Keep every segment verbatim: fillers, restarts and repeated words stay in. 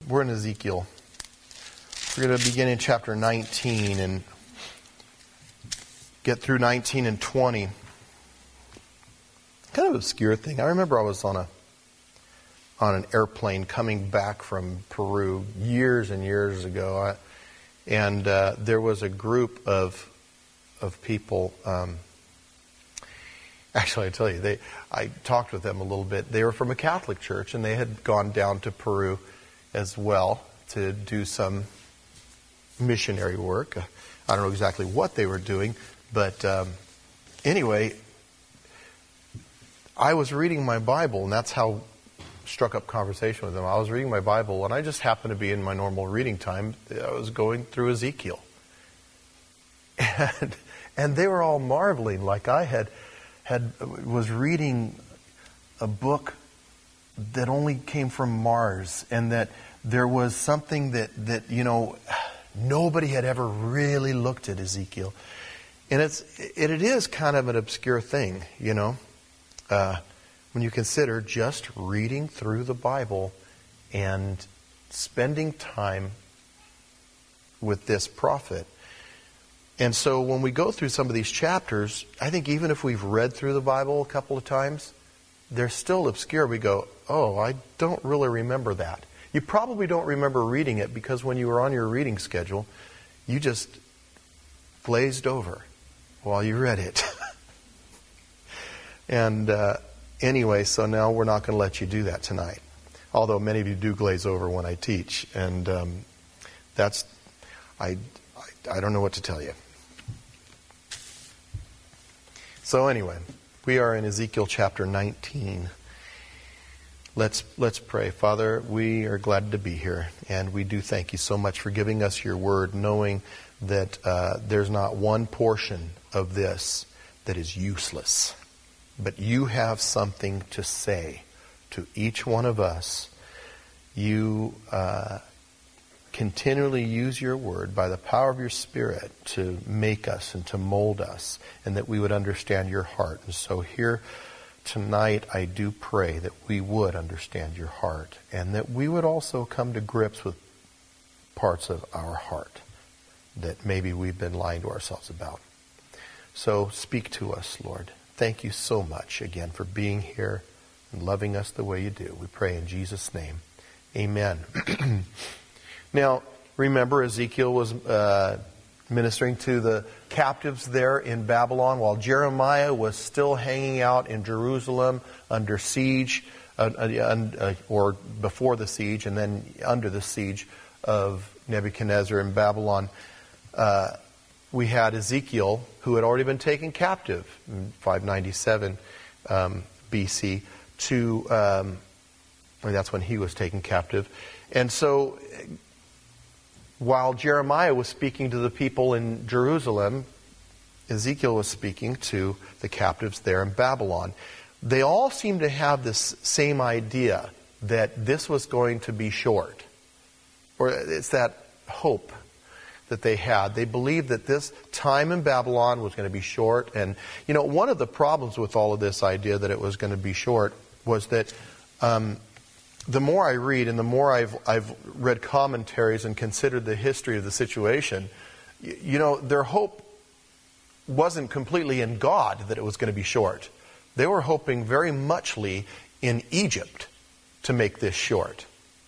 we're in Ezekiel. We're going to begin in chapter nineteen and get through nineteen and twenty. Kind of an obscure thing. I remember I was on a on an airplane coming back from Peru years and years ago, I, and uh, there was a group of of people. Um, actually, I tell you, they I talked with them a little bit. They were from a Catholic church, and they had gone down to Peru as well to do some missionary work. I don't know exactly what they were doing, but um, anyway, I was reading my Bible, and that's how I struck up conversation with them. I was reading my Bible, and I just happened to be in my normal reading time. I was going through Ezekiel. And, and they were all marveling, like I had, had was reading a book that only came from Mars, and that there was something that, that you know, nobody had ever really looked at Ezekiel. And it's it, it is kind of an obscure thing, you know, uh, when you consider just reading through the Bible and spending time with this prophet. And so when we go through some of these chapters, I think even if we've read through the Bible a couple of times, they're still obscure. We go, oh, I don't really remember that. You probably don't remember reading it because when you were on your reading schedule, you just glazed over while you read it. and uh, anyway, so now we're not going to let you do that tonight. Although many of you do glaze over when I teach. And um, that's, I, I, I don't know what to tell you. So anyway, we are in Ezekiel chapter nineteen. Let's let's pray. Father, we are glad to be here, and we do thank you so much for giving us your word, knowing that uh, there's not one portion of this that is useless, but you have something to say to each one of us. You uh, continually use your word by the power of your Spirit to make us and to mold us, and that we would understand your heart. And so here tonight, I do pray that we would understand your heart, and that we would also come to grips with parts of our heart that maybe we've been lying to ourselves about. So speak to us, Lord. Thank you so much again for being here and loving us the way you do. We pray in Jesus' name. Amen. Now, remember, Ezekiel was uh, ministering to the captives there in Babylon while Jeremiah was still hanging out in Jerusalem under siege, uh, uh, or before the siege and then under the siege of Nebuchadnezzar in Babylon. Uh, we had Ezekiel, who had already been taken captive in five ninety-seven um, B C, to, um, I mean, that's when he was taken captive. And so while Jeremiah was speaking to the people in Jerusalem, Ezekiel was speaking to the captives there in Babylon. They all seemed to have this same idea that this was going to be short. Or it's that hope that they had. They believed that this time in Babylon was going to be short. And, you know, one of the problems with all of this idea that it was going to be short was that um, the more I read and the more I've I've read commentaries and considered the history of the situation, you, you know, their hope wasn't completely in God that it was going to be short. They were hoping very muchly in Egypt to make this short.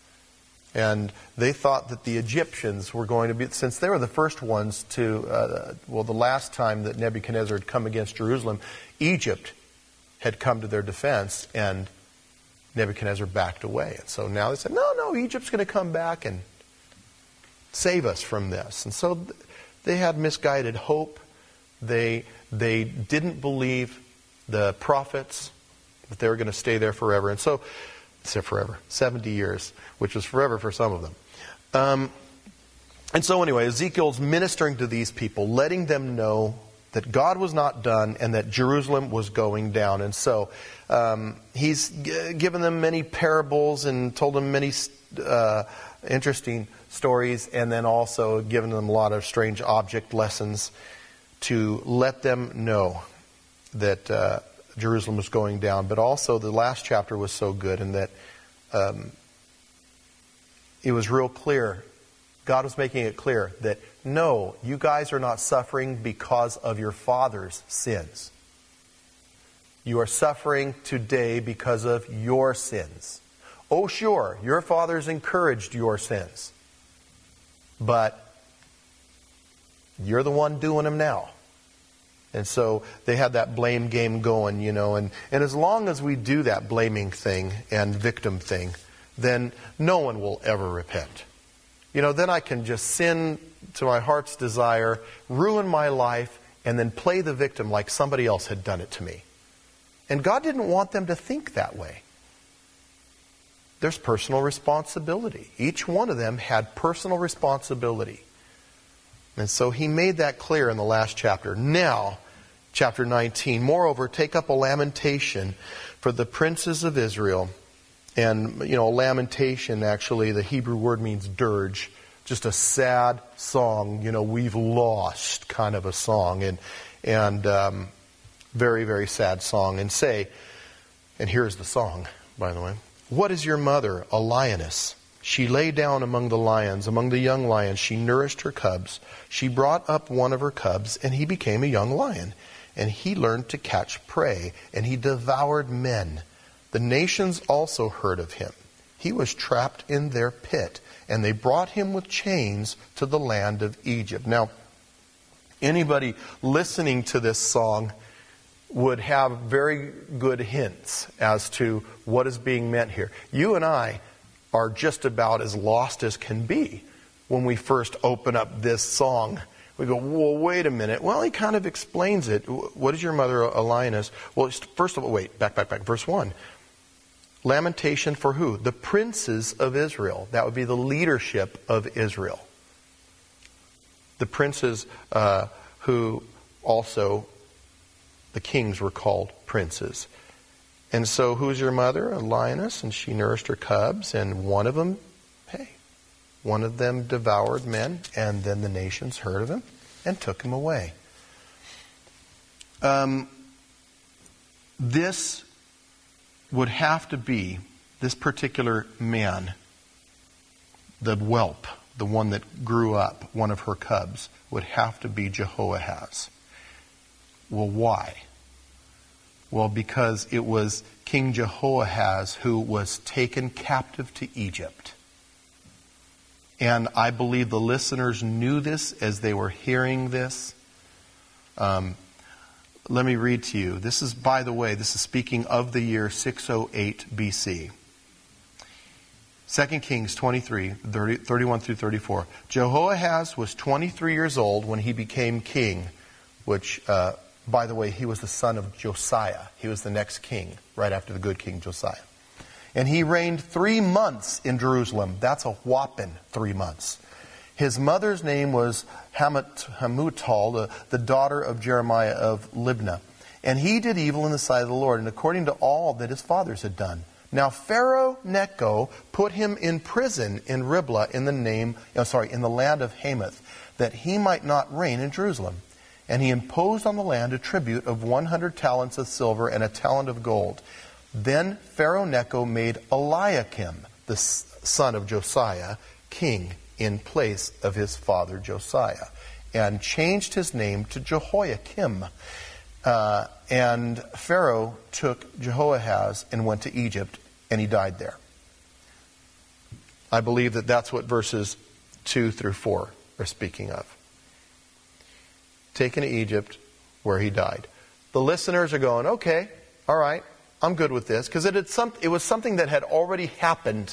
And they thought that the Egyptians were going to be, since they were the first ones to, uh, well, the last time that Nebuchadnezzar had come against Jerusalem, Egypt had come to their defense, and Nebuchadnezzar backed away. And so now they said, no, no, Egypt's going to come back and save us from this. And so they had misguided hope. They they didn't believe the prophets that they were going to stay there forever. And so, say forever, seventy years, which was forever for some of them. Um, and so anyway, Ezekiel's ministering to these people, letting them know that God was not done and that Jerusalem was going down. And so um, he's g- given them many parables and told them many uh, interesting stories, and then also given them a lot of strange object lessons to let them know that uh, Jerusalem was going down. But also the last chapter was so good in that um, it was real clear. God was making it clear that, no, you guys are not suffering because of your father's sins. You are suffering today because of your sins. Oh, sure, your father's encouraged your sins. But you're the one doing them now. And so they had that blame game going, you know. And, and as long as we do that blaming thing and victim thing, then no one will ever repent. You know, then I can just sin to my heart's desire, ruin my life, and then play the victim like somebody else had done it to me. And God didn't want them to think that way. There's personal responsibility. Each one of them had personal responsibility. And so he made that clear in the last chapter. Now, chapter nineteen, moreover, take up a lamentation for the princes of Israel. And, you know, lamentation, actually, the Hebrew word means dirge. Just a sad song, you know, we've lost kind of a song. And, and um, very, very sad song. And say, and here's the song, by the way. What is your mother, a lioness? She lay down among the lions, among the young lions. She nourished her cubs. She brought up one of her cubs, and he became a young lion. And he learned to catch prey, and he devoured men. The nations also heard of him. He was trapped in their pit, and they brought him with chains to the land of Egypt. Now, anybody listening to this song would have very good hints as to what is being meant here. You and I are just about as lost as can be when we first open up this song. We go, well, wait a minute. Well, he kind of explains it. What is your mother, a lioness? Well, first of all, wait, back, back, back. Verse one. Lamentation for who? The princes of Israel. That would be the leadership of Israel. The princes uh, who also, the kings were called princes. And so, who's your mother? A lioness, and she nourished her cubs, and one of them, hey, one of them devoured men, and then the nations heard of him and took him away. Um, this would have to be, this particular man, the whelp, the one that grew up, one of her cubs, would have to be Jehoahaz. Well, why? Well, because it was King Jehoahaz who was taken captive to Egypt. And I believe the listeners knew this as they were hearing this. Um, let me read to you. This is, by the way, this is speaking of the year six oh eight B C. Second Kings twenty-three, thirty, thirty-one through thirty-four. Jehoahaz was twenty-three years old when he became king, which, uh, by the way, he was the son of Josiah. He was the next king, right after the good king Josiah. And he reigned three months in Jerusalem. That's a whopping three months. His mother's name was Hamutal, the, the daughter of Jeremiah of Libnah. And he did evil in the sight of the Lord, and according to all that his fathers had done. Now Pharaoh Necho put him in prison in Riblah in the name, oh, sorry, in the land of Hamath, that he might not reign in Jerusalem. And he imposed on the land a tribute of one hundred talents of silver and a talent of gold. Then Pharaoh Necho made Eliakim, the son of Josiah, king in place of his father Josiah, and changed his name to Jehoiakim. Uh, and Pharaoh took Jehoahaz and went to Egypt, and he died there. I believe that that's what verses two through four are speaking of. Taken to Egypt, where he died. The listeners are going, okay, all right, I'm good with this, because it had some, it was something that had already happened.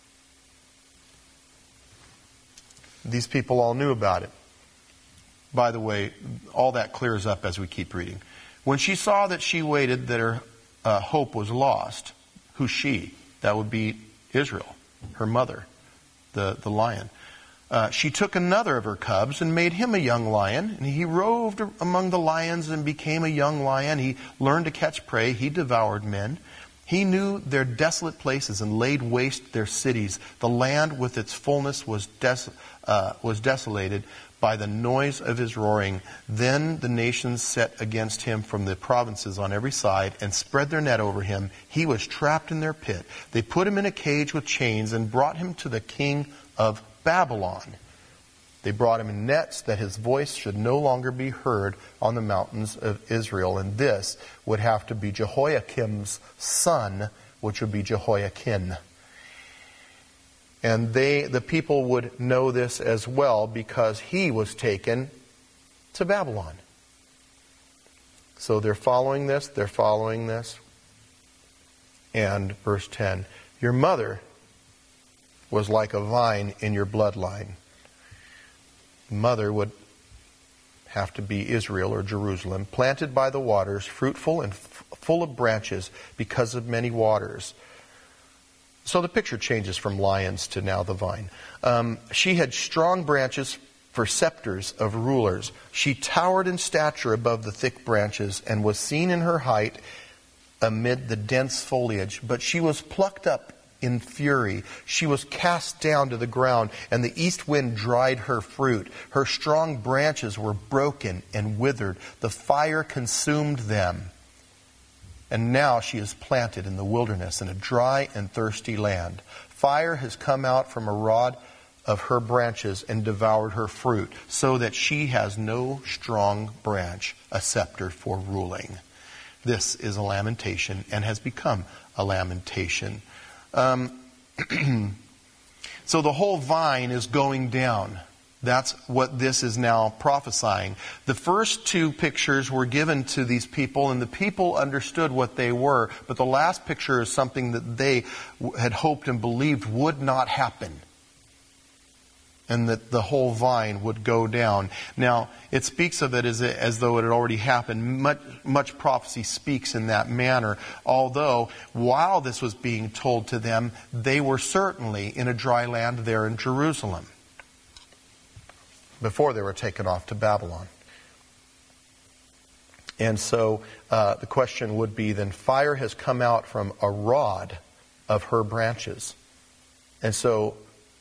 These people all knew about it. By the way, all that clears up as we keep reading. When she saw that she waited, that her uh, hope was lost. Who's she? That would be Israel, her mother, the, the lion. Uh, she took another of her cubs and made him a young lion. And he roved among the lions and became a young lion. He learned to catch prey. He devoured men. He knew their desolate places and laid waste their cities. The land with its fullness was des- uh, was desolated by the noise of his roaring. Then the nations set against him from the provinces on every side and spread their net over him. He was trapped in their pit. They put him in a cage with chains and brought him to the king of Babylon. They brought him in nets that his voice should no longer be heard on the mountains of Israel. And this would have to be Jehoiakim's son, which would be Jehoiakim. And they, the people would know this as well because he was taken to Babylon. So they're following this, they're following this. And verse ten, your mother was like a vine in your bloodline. Mother would have to be Israel or Jerusalem, planted by the waters, fruitful and f- full of branches because of many waters. So the picture changes from lions to now the vine. Um, she had strong branches for scepters of rulers. She towered in stature above the thick branches and was seen in her height amid the dense foliage. But she was plucked up in fury. She was cast down to the ground, and the east wind dried her fruit. Her strong branches were broken and withered. The fire consumed them. And now she is planted in the wilderness in a dry and thirsty land. Fire has come out from a rod of her branches and devoured her fruit, so that she has no strong branch, a scepter for ruling. This is a lamentation and has become a lamentation. Um, so the whole vine is going down. That's what this is now prophesying. The first two pictures were given to these people, and the people understood what they were. But the last picture is something that they had hoped and believed would not happen. And that the whole vine would go down. Now, it speaks of it as, as though it had already happened. Much, much prophecy speaks in that manner. Although, while this was being told to them, they were certainly in a dry land there in Jerusalem, before they were taken off to Babylon. And so, uh, the question would be, then fire has come out from a rod of her branches. And so,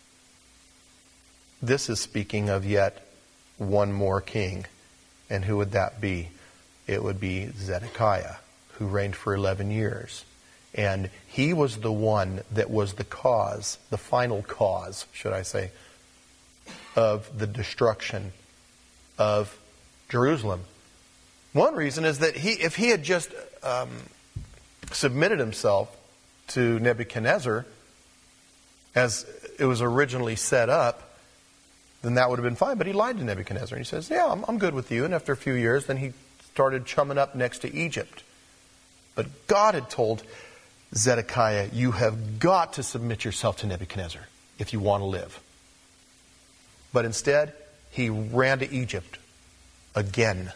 this is speaking of yet one more king. And who would that be? It would be Zedekiah, who reigned for eleven years. And he was the one that was the cause, the final cause, should I say, of the destruction of Jerusalem. One reason is that he, if he had just um, submitted himself to Nebuchadnezzar as it was originally set up, then that would have been fine. But he lied to Nebuchadnezzar. And he says, yeah, I'm, I'm good with you. And after a few years, then he started chumming up next to Egypt. But God had told Zedekiah, you have got to submit yourself to Nebuchadnezzar if you want to live. But instead, he ran to Egypt again.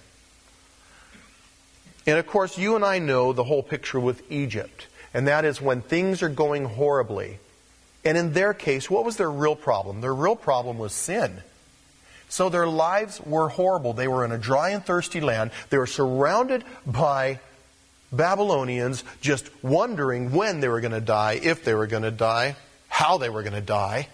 And of course, you and I know the whole picture with Egypt. And that is when things are going horribly. And in their case, what was their real problem? Their real problem was sin. So their lives were horrible. They were in a dry and thirsty land. They were surrounded by Babylonians, just wondering when they were going to die, if they were going to die, how they were going to die.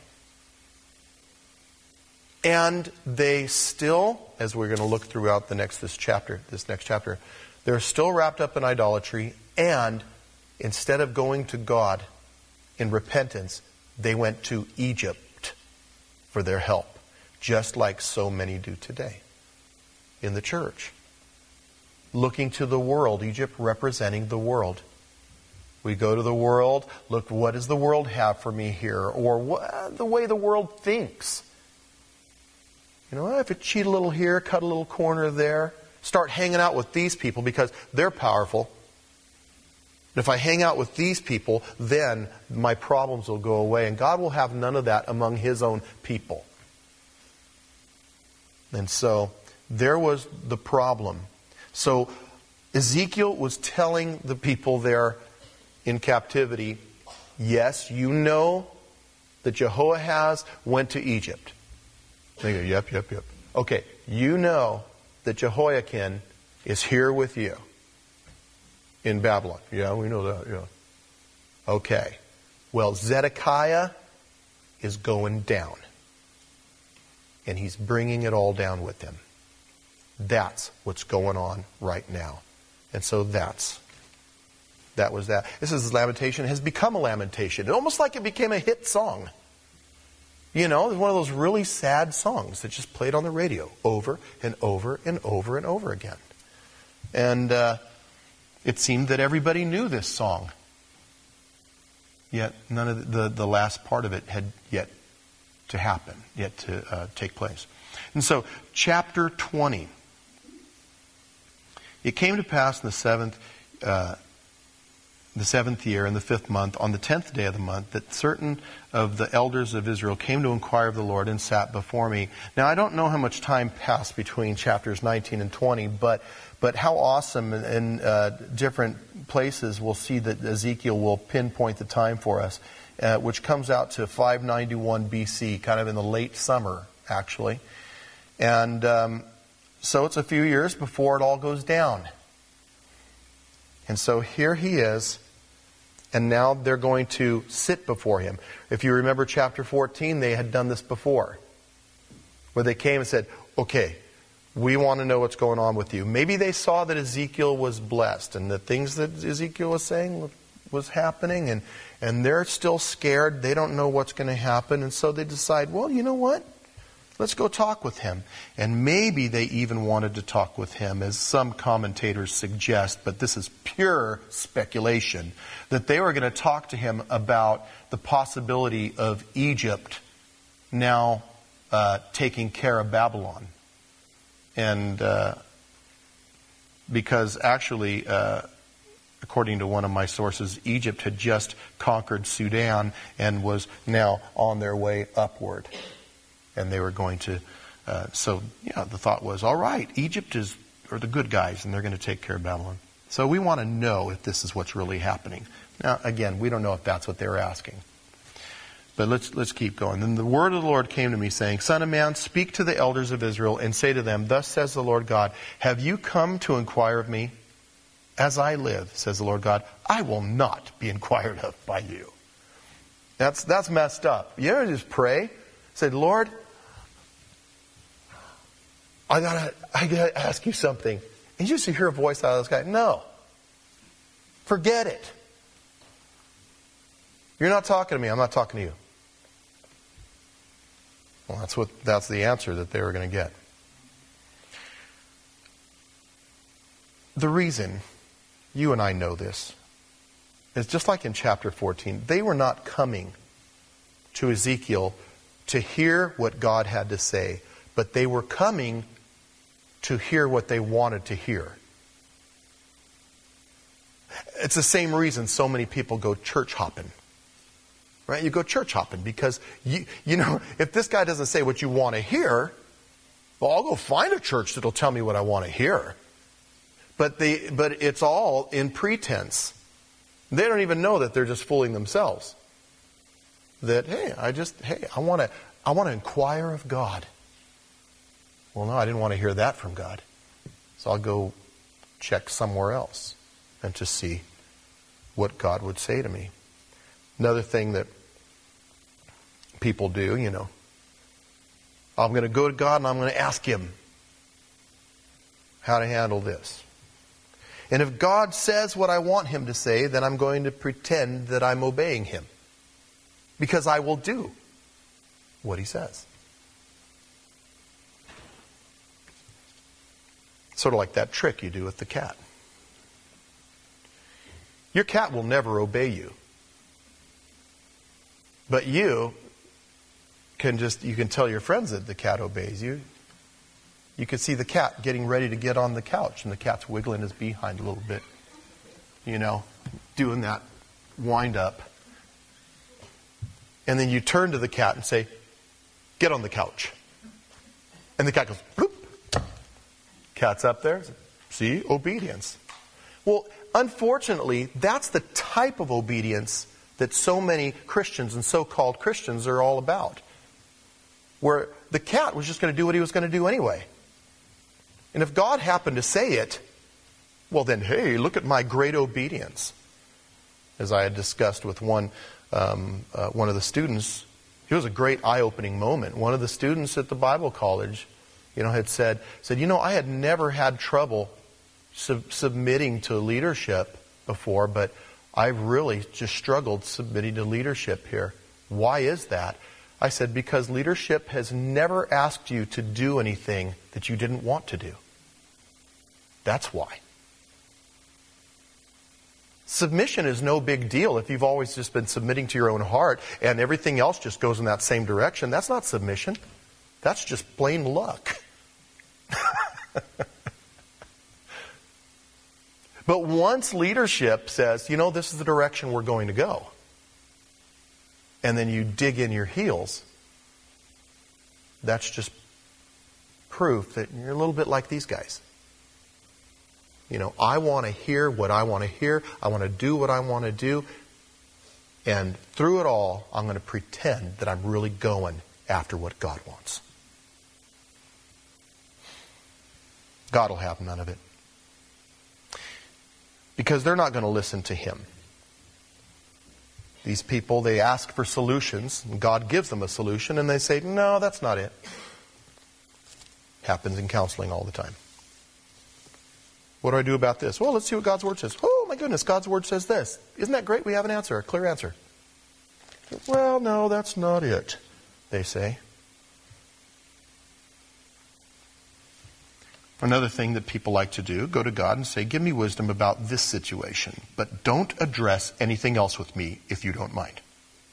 And they still, as we're going to look throughout the next this chapter, this next chapter, they're still wrapped up in idolatry. And instead of going to God in repentance, they went to Egypt for their help, just like so many do today in the church. Looking to the world, Egypt representing the world. We go to the world, look, what does the world have for me here? Or what, the way the world thinks. You know, if I cheat a little here, cut a little corner there, start hanging out with these people because they're powerful. If I hang out with these people, then my problems will go away. And God will have none of that among His own people. And so, there was the problem. So, Ezekiel was telling the people there in captivity, yes, you know that Jehoahaz went to Egypt. They go, yep, yep, yep. Okay, you know that Jehoiakim is here with you in Babylon. Yeah, we know that, yeah. Okay. Well, Zedekiah is going down. And he's bringing it all down with him. That's what's going on right now. And so that's, that was that. This is Lamentation. It has become a lamentation. It's almost like it became a hit song. You know, it's one of those really sad songs that just played on the radio over and over and over and over again. And uh, it seemed that everybody knew this song. Yet none of the, the, the last part of it had yet to happen, yet to uh, take place. And so, chapter twenty. It came to pass in the seventh, uh, the seventh year, in the fifth month, on the tenth day of the month, that certain of the elders of Israel came to inquire of the Lord and sat before me. Now, I don't know how much time passed between chapters nineteen and twenty, but but how awesome in, in uh, different places we'll see that Ezekiel will pinpoint the time for us, uh, which comes out to five ninety-one B C, kind of in the late summer, actually. And um, so it's a few years before it all goes down. And so here he is, and now they're going to sit before him. If you remember chapter fourteen, they had done this before, where they came and said, okay, we want to know what's going on with you. Maybe they saw that Ezekiel was blessed, and the things that Ezekiel was saying was happening, and, and they're still scared. They don't know what's going to happen, and so they decide, well, you know what? Let's go talk with him. And maybe they even wanted to talk with him, as some commentators suggest, but this is pure speculation, that they were going to talk to him about the possibility of Egypt now uh, taking care of Babylon. And uh, because actually, uh, according to one of my sources, Egypt had just conquered Sudan and was now on their way upward. And they were going to, uh, so, yeah, the thought was, all right, Egypt is, are the good guys, and they're going to take care of Babylon. So we want to know if this is what's really happening. Now, again, we don't know if that's what they were asking. But let's let's keep going. Then the word of the Lord came to me, saying, Son of man, speak to the elders of Israel, and say to them, Thus says the Lord God, have you come to inquire of me? As I live, says the Lord God, I will not be inquired of by you. That's, that's messed up. You ever just pray? Say, Lord, I gotta, I gotta ask you something. And you just hear a voice out of the sky. No. Forget it. You're not talking to me. I'm not talking to you. Well, that's what, that's the answer that they were going to get. The reason, you and I know this, is just like in chapter fourteen, they were not coming to Ezekiel to hear what God had to say, but they were coming to hear what they wanted to hear. It's the same reason so many people go church hopping. Right? You go church hopping because, you, you know, if this guy doesn't say what you want to hear, well, I'll go find a church that'll tell me what I want to hear. But they, but it's all in pretense. They don't even know that they're just fooling themselves. That, hey, I just, hey, I want to, I want to inquire of God. Well, no, I didn't want to hear that from God. So I'll go check somewhere else and to see what God would say to me. Another thing that people do, you know, I'm going to go to God and I'm going to ask Him how to handle this. And if God says what I want Him to say, then I'm going to pretend that I'm obeying Him. Because I will do what He says. Sort of like that trick you do with the cat. Your cat will never obey you. But you can just, you can tell your friends that the cat obeys you. You can see the cat getting ready to get on the couch, and the cat's wiggling his behind a little bit. You know, doing that wind up. And then you turn to the cat and say, get on the couch. And the cat goes, bloop. Cat's up there. See? Obedience. Well, unfortunately, that's the type of obedience that so many Christians and so-called Christians are all about. Where the cat was just going to do what he was going to do anyway. And if God happened to say it, well then, hey, look at my great obedience. as I had discussed with one um, uh, one of the students. It was a great eye-opening moment. One of the students at the Bible college, you know, had said, said, you know, I had never had trouble sub- submitting to leadership before, but I've really just struggled submitting to leadership here. Why is that? I said, because leadership has never asked you to do anything that you didn't want to do. That's why. Submission is no big deal if you've always just been submitting to your own heart and everything else just goes in that same direction. That's not submission. That's just plain luck. But once leadership says, you know, this is the direction we're going to go, and then you dig in your heels, that's just proof that you're a little bit like these guys. You know, I want to hear what I want to hear. I want to do what I want to do. And through it all, I'm going to pretend that I'm really going after what God wants. God will have none of it. Because they're not going to listen to Him. These people, they ask for solutions, and God gives them a solution, and they say, no, that's not it. Happens in counseling all the time. What do I do about this? Well, let's see what God's Word says. Oh, my goodness, God's Word says this. Isn't that great? We have an answer, a clear answer. Well, no, that's not it, they say. Another thing that people like to do, go to God and say, give me wisdom about this situation, but don't address anything else with me if you don't mind.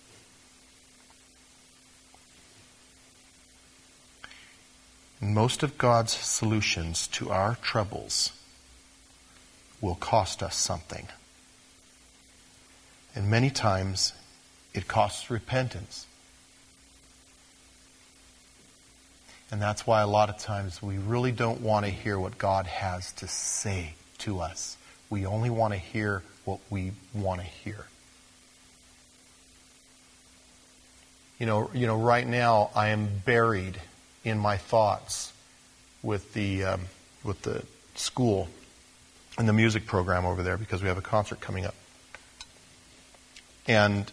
Most of God's solutions to our troubles will cost us something. And many times, it costs repentance. And that's why a lot of times we really don't want to hear what God has to say to us. We only want to hear what we want to hear. You know, you know, right now I am buried in my thoughts with the um, with the school and the music program over there because we have a concert coming up. And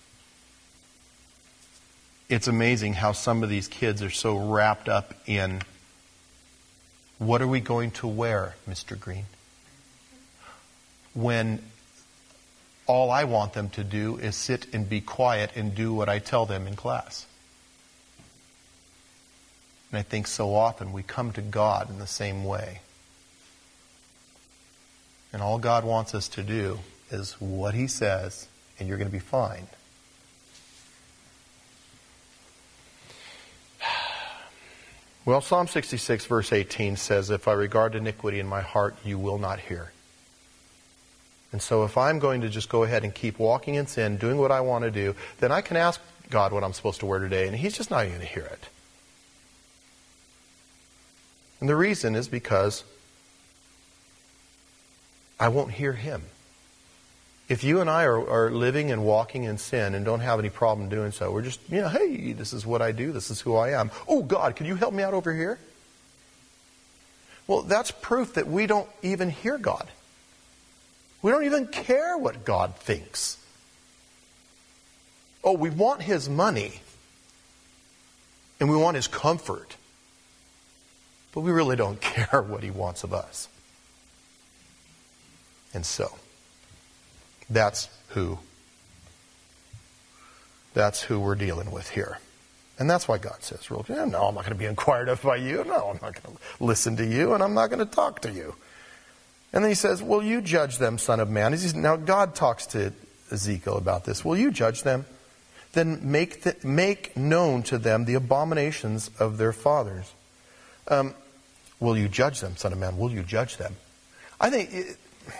it's amazing how some of these kids are so wrapped up in, what are we going to wear, Mister Green? When all I want them to do is sit and be quiet and do what I tell them in class. And I think so often we come to God in the same way. And all God wants us to do is what He says, and you're going to be fine. Well, Psalm sixty-six verse eighteen says, if I regard iniquity in my heart, you will not hear. And so if I'm going to just go ahead and keep walking in sin, doing what I want to do, then I can ask God what I'm supposed to wear today, and He's just not going to hear it. And the reason is because I won't hear Him. If you and I are, are living and walking in sin and don't have any problem doing so, we're just, you know, hey, this is what I do, this is who I am. Oh, God, can you help me out over here? Well, that's proof that we don't even hear God. We don't even care what God thinks. Oh, we want His money, and we want His comfort, but we really don't care what He wants of us. And so, that's who, that's who we're dealing with here. And that's why God says, no, I'm not going to be inquired of by you. No, I'm not going to listen to you, and I'm not going to talk to you. And then He says, will you judge them, Son of Man? Now, God talks to Ezekiel about this. Will you judge them? Then make the, make known to them the abominations of their fathers. Um, will you judge them, Son of Man? Will you judge them? I think... It,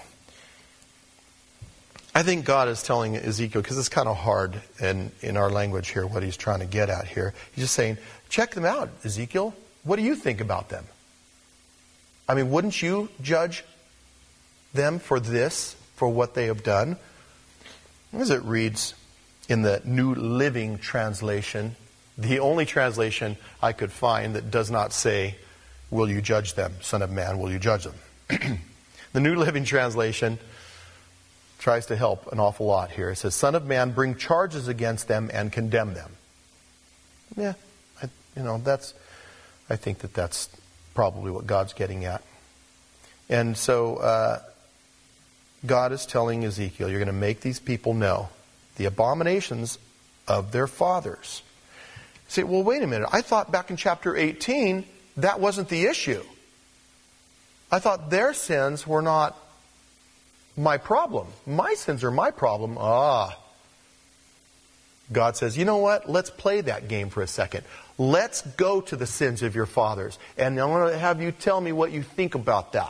I think God is telling Ezekiel, because it's kind of hard in, in our language here, what He's trying to get at here. He's just saying, check them out, Ezekiel. What do you think about them? I mean, wouldn't you judge them for this, for what they have done? As it reads in the New Living Translation, the only translation I could find that does not say, will you judge them, Son of Man, will you judge them? The New Living Translation tries to help an awful lot here. It says, Son of man, bring charges against them and condemn them. Yeah, I, you know, that's, I think that that's probably what God's getting at. And so uh, God is telling Ezekiel, you're going to make these people know the abominations of their fathers. Say, well, wait a minute. I thought back in chapter eighteen, that wasn't the issue. I thought their sins were not my problem. My sins are my problem. Ah. God says, you know what? Let's play that game for a second. Let's go to the sins of your fathers. And I want to have you tell me what you think about that.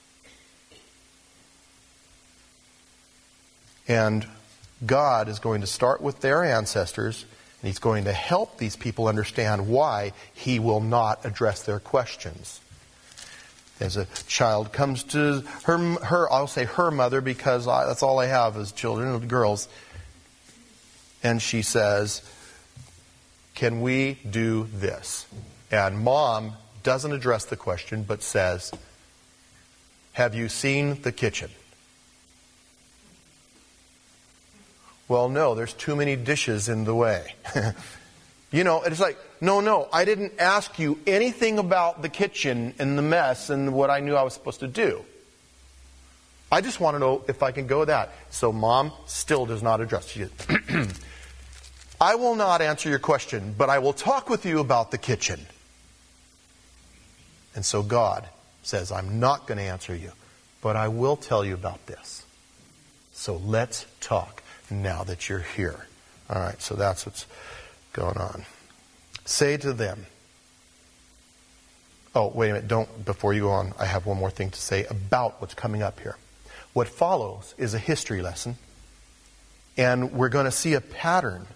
And God is going to start with their ancestors, and He's going to help these people understand why He will not address their questions. As a child comes to her, her I'll say her mother because I, that's all I have is children, girls. And she says, can we do this? And mom doesn't address the question, but says, have you seen the kitchen? Well, no, there's too many dishes in the way. You know, it's like, no, no, I didn't ask you anything about the kitchen and the mess and what I knew I was supposed to do. I just want to know if I can go with that. So mom still does not address. She goes, I will not answer your question, but I will talk with you about the kitchen. And so God says, I'm not going to answer you, but I will tell you about this. So let's talk now that you're here. All right, so that's what's going on. Say to them. Oh, wait a minute. Don't, before you go on, I have one more thing to say about what's coming up here. What follows is a history lesson. And we're going to see a pattern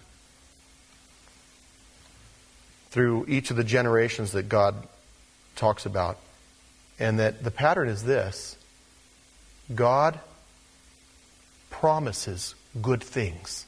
through each of the generations that God talks about. And that the pattern is this. God promises good things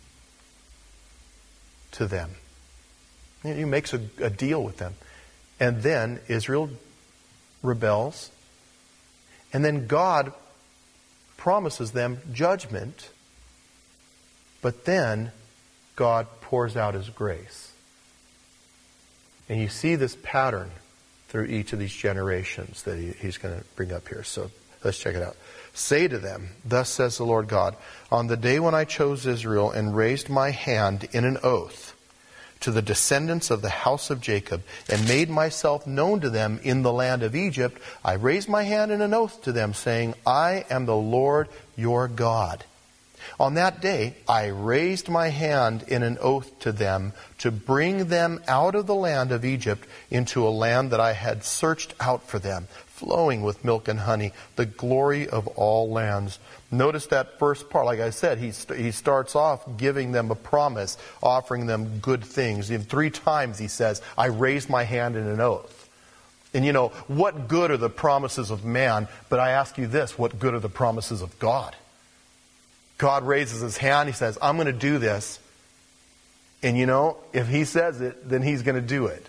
to them. He makes a, a deal with them. And then Israel rebels. And then God promises them judgment. But then God pours out His grace. And you see this pattern through each of these generations that he, He's going to bring up here. So let's check it out. Say to them, thus says the Lord God, on the day when I chose Israel and raised my hand in an oath to the descendants of the house of Jacob and made myself known to them in the land of Egypt, I raised my hand in an oath to them, saying, I am the Lord your God. On that day, I raised my hand in an oath to them to bring them out of the land of Egypt into a land that I had searched out for them, flowing with milk and honey, the glory of all lands. Notice that first part. Like I said, he, he starts off giving them a promise, offering them good things. And three times he says, I raised my hand in an oath. And you know, what good are the promises of man? But I ask you this, what good are the promises of God? God raises His hand, He says, I'm going to do this. And you know, if He says it, then He's going to do it.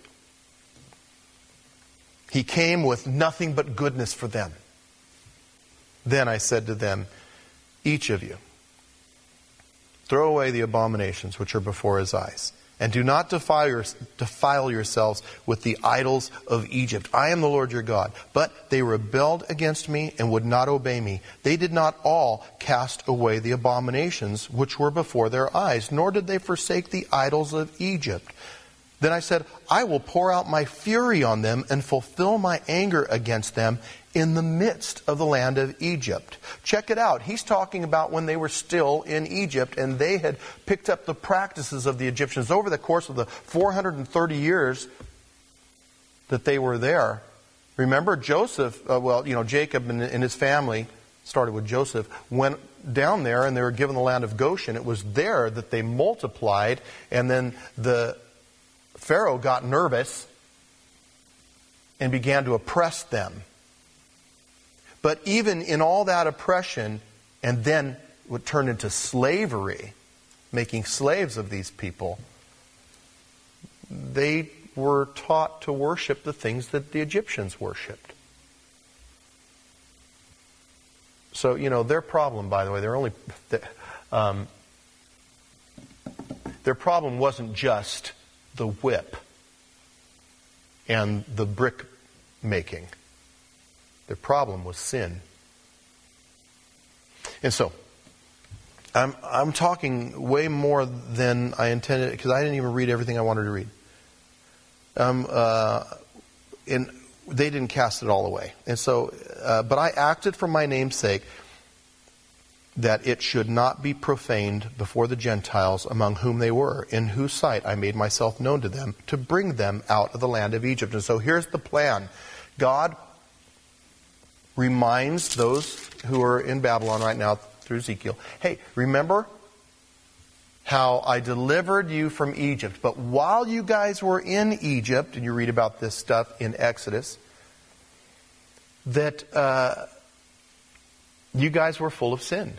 He came with nothing but goodness for them. Then I said to them, each of you, throw away the abominations which are before His eyes, and do not defile, your, defile yourselves with the idols of Egypt. I am the Lord your God. But they rebelled against me and would not obey me. They did not all cast away the abominations which were before their eyes, nor did they forsake the idols of Egypt. Then I said, I will pour out my fury on them and fulfill my anger against them in the midst of the land of Egypt. Check it out. He's talking about when they were still in Egypt and they had picked up the practices of the Egyptians over the course of the four hundred thirty years that they were there. Remember Joseph, uh, well, you know, Jacob and, and his family, started with Joseph, went down there and they were given the land of Goshen. It was there that they multiplied, and then the Pharaoh got nervous and began to oppress them. But even in all that oppression, and then would turn into slavery, making slaves of these people, they were taught to worship the things that the Egyptians worshipped. So, you know, their problem, by the way, they're only... Um, their problem wasn't just the whip and the brick making. Their problem was sin. And so, I'm I'm talking way more than I intended, because I didn't even read everything I wanted to read. Um, uh, and they didn't cast it all away. And so, uh, but I acted for my name's sake, that it should not be profaned before the Gentiles among whom they were, in whose sight I made myself known to them, to bring them out of the land of Egypt. And so here's the plan. God reminds those who are in Babylon right now through Ezekiel, hey, remember how I delivered you from Egypt, but while you guys were in Egypt, and you read about this stuff in Exodus, that uh, you guys were full of sin.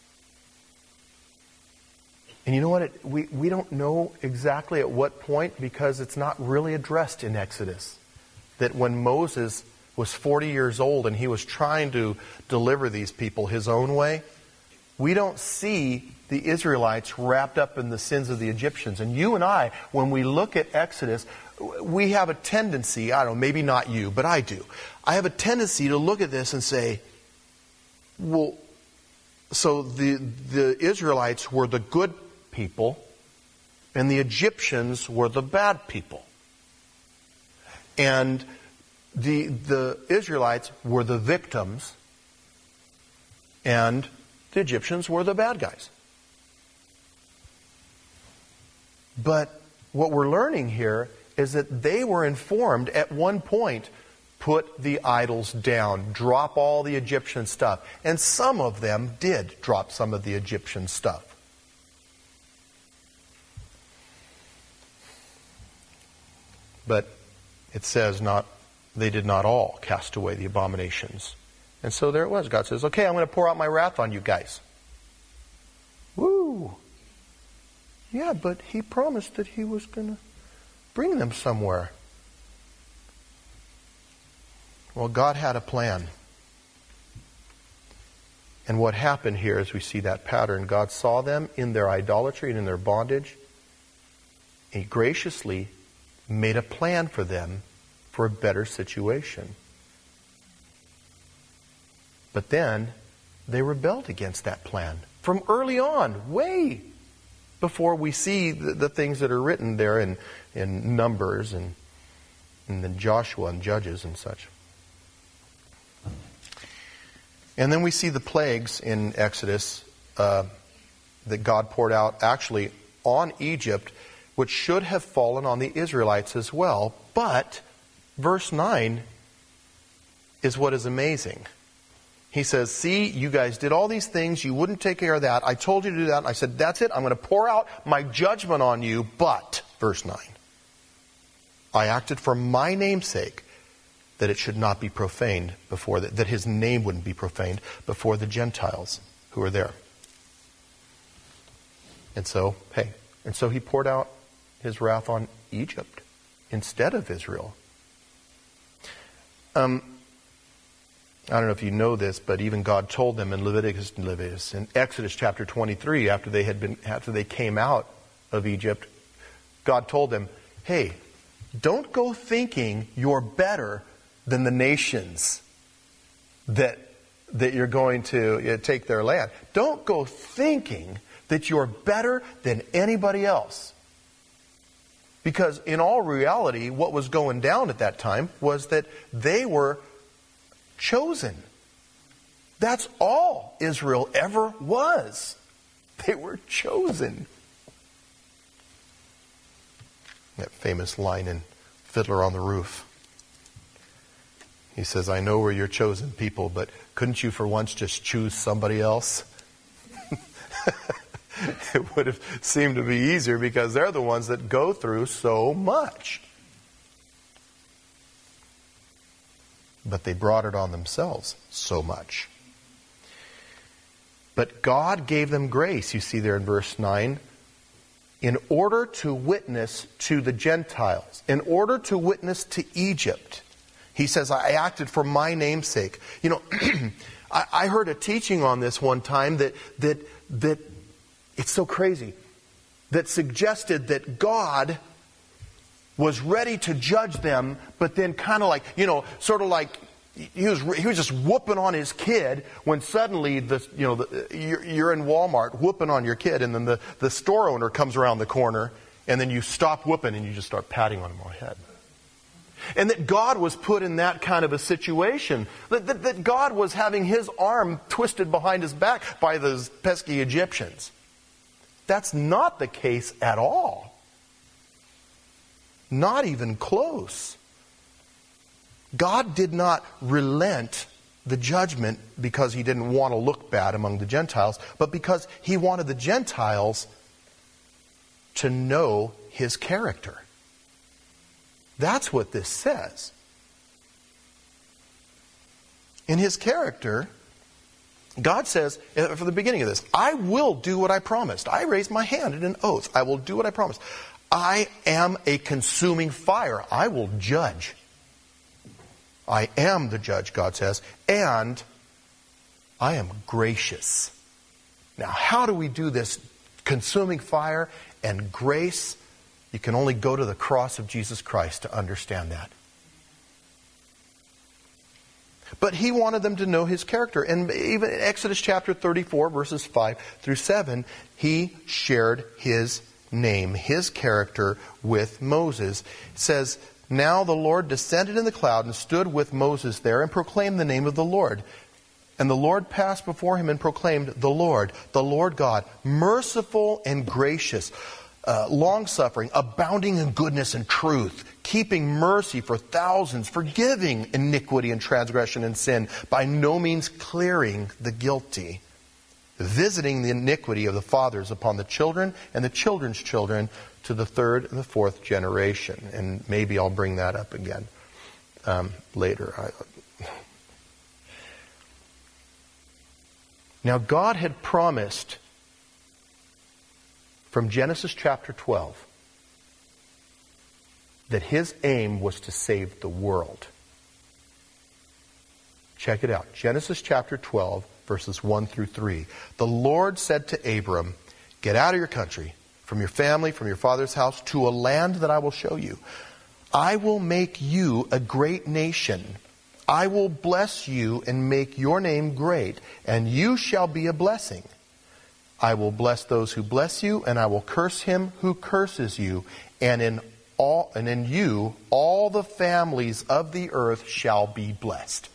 And you know what? It, we, we don't know exactly at what point, because it's not really addressed in Exodus. That when Moses was forty years old and he was trying to deliver these people his own way, we don't see the Israelites wrapped up in the sins of the Egyptians. And you and I, when we look at Exodus, we have a tendency, I don't know, maybe not you, but I do. I have a tendency to look at this and say, well, so the the Israelites were the good people, and the Egyptians were the bad people. And the the Israelites were the victims, and the Egyptians were the bad guys. But what we're learning here is that they were informed at one point, put the idols down, drop all the Egyptian stuff. And some of them did drop some of the Egyptian stuff. But it says not they did not all cast away the abominations. And so there it was. God says, okay, I'm going to pour out my wrath on you guys. Woo! Yeah, but he promised that he was going to bring them somewhere. Well, God had a plan. And what happened here is we see that pattern. God saw them in their idolatry and in their bondage. He graciously made a plan for them for a better situation. But then they rebelled against that plan from early on, way before we see the, the things that are written there in, in Numbers and, and then Joshua and Judges and such. And then we see the plagues in Exodus uh, that God poured out actually on Egypt, which should have fallen on the Israelites as well. But verse nine is what is amazing. He says, see, you guys did all these things. You wouldn't take care of that. I told you to do that. And I said, that's it. I'm going to pour out my judgment on you. But, verse nine, I acted for my name's sake, that it should not be profaned before, the, that his name wouldn't be profaned before the Gentiles who are there. And so, hey, and so he poured out his wrath on Egypt instead of Israel. Um, I don't know if you know this, but even God told them in Leviticus, Leviticus, in Exodus chapter twenty-three, after they had been, after they came out of Egypt, God told them, "Hey, don't go thinking you're better than the nations that that you're going to you know, take their land. Don't go thinking that you're better than anybody else." Because in all reality, what was going down at that time was that they were chosen. That's all Israel ever was. They were chosen. That famous line in Fiddler on the Roof. He says, I know we're your chosen people, but couldn't you for once just choose somebody else? It would have seemed to be easier because they're the ones that go through so much. But they brought it on themselves so much. But God gave them grace, you see there in verse nine, in order to witness to the Gentiles, in order to witness to Egypt. He says, I acted for my name's sake. You know, I, I heard a teaching on this one time that that that it's so crazy, that suggested that God was ready to judge them, but then kind of like, you know, sort of like he was he was just whooping on his kid when suddenly the you know the, you're, you're in Walmart whooping on your kid, and then the, the store owner comes around the corner, and then you stop whooping and you just start patting on him on the head. And that God was put in that kind of a situation. That, that, that God was having his arm twisted behind his back by those pesky Egyptians. That's not the case at all. Not even close. God did not relent the judgment because he didn't want to look bad among the Gentiles, but because he wanted the Gentiles to know his character. That's what this says. In his character, God says, from the beginning of this, I will do what I promised. I raised my hand in an oath. I will do what I promised. I am a consuming fire. I will judge. I am the judge, God says, and I am gracious. Now, how do we do this consuming fire and grace? You can only go to the cross of Jesus Christ to understand that. But he wanted them to know his character. And even in Exodus chapter thirty-four, verses five through seven, he shared his name, his character with Moses. It says, now the Lord descended in the cloud and stood with Moses there and proclaimed the name of the Lord. And the Lord passed before him and proclaimed, the Lord, the Lord God, merciful and gracious, Uh, long-suffering, abounding in goodness and truth, keeping mercy for thousands, forgiving iniquity and transgression and sin, by no means clearing the guilty, visiting the iniquity of the fathers upon the children and the children's children to the third and the fourth generation. And maybe I'll bring that up again um, later. I, now, God had promised from Genesis chapter twelve that his aim was to save the world. Check it out. Genesis chapter twelve, verses one through three. The Lord said to Abram, get out of your country, from your family, from your father's house, to a land that I will show you. I will make you a great nation. I will bless you and make your name great, and you shall be a blessing. I will bless those who bless you, and I will curse him who curses you. And in all, and in you, all the families of the earth shall be blessed.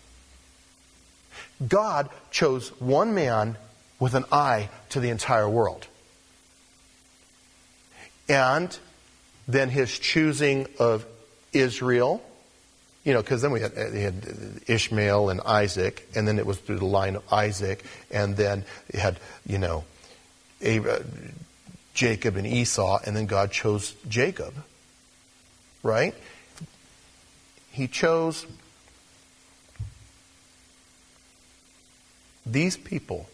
God chose one man with an eye to the entire world. And then his choosing of Israel, you know, because then we had, we had Ishmael and Isaac, and then it was through the line of Isaac, and then you had, you know, Jacob and Esau, and then God chose Jacob, right? He chose these people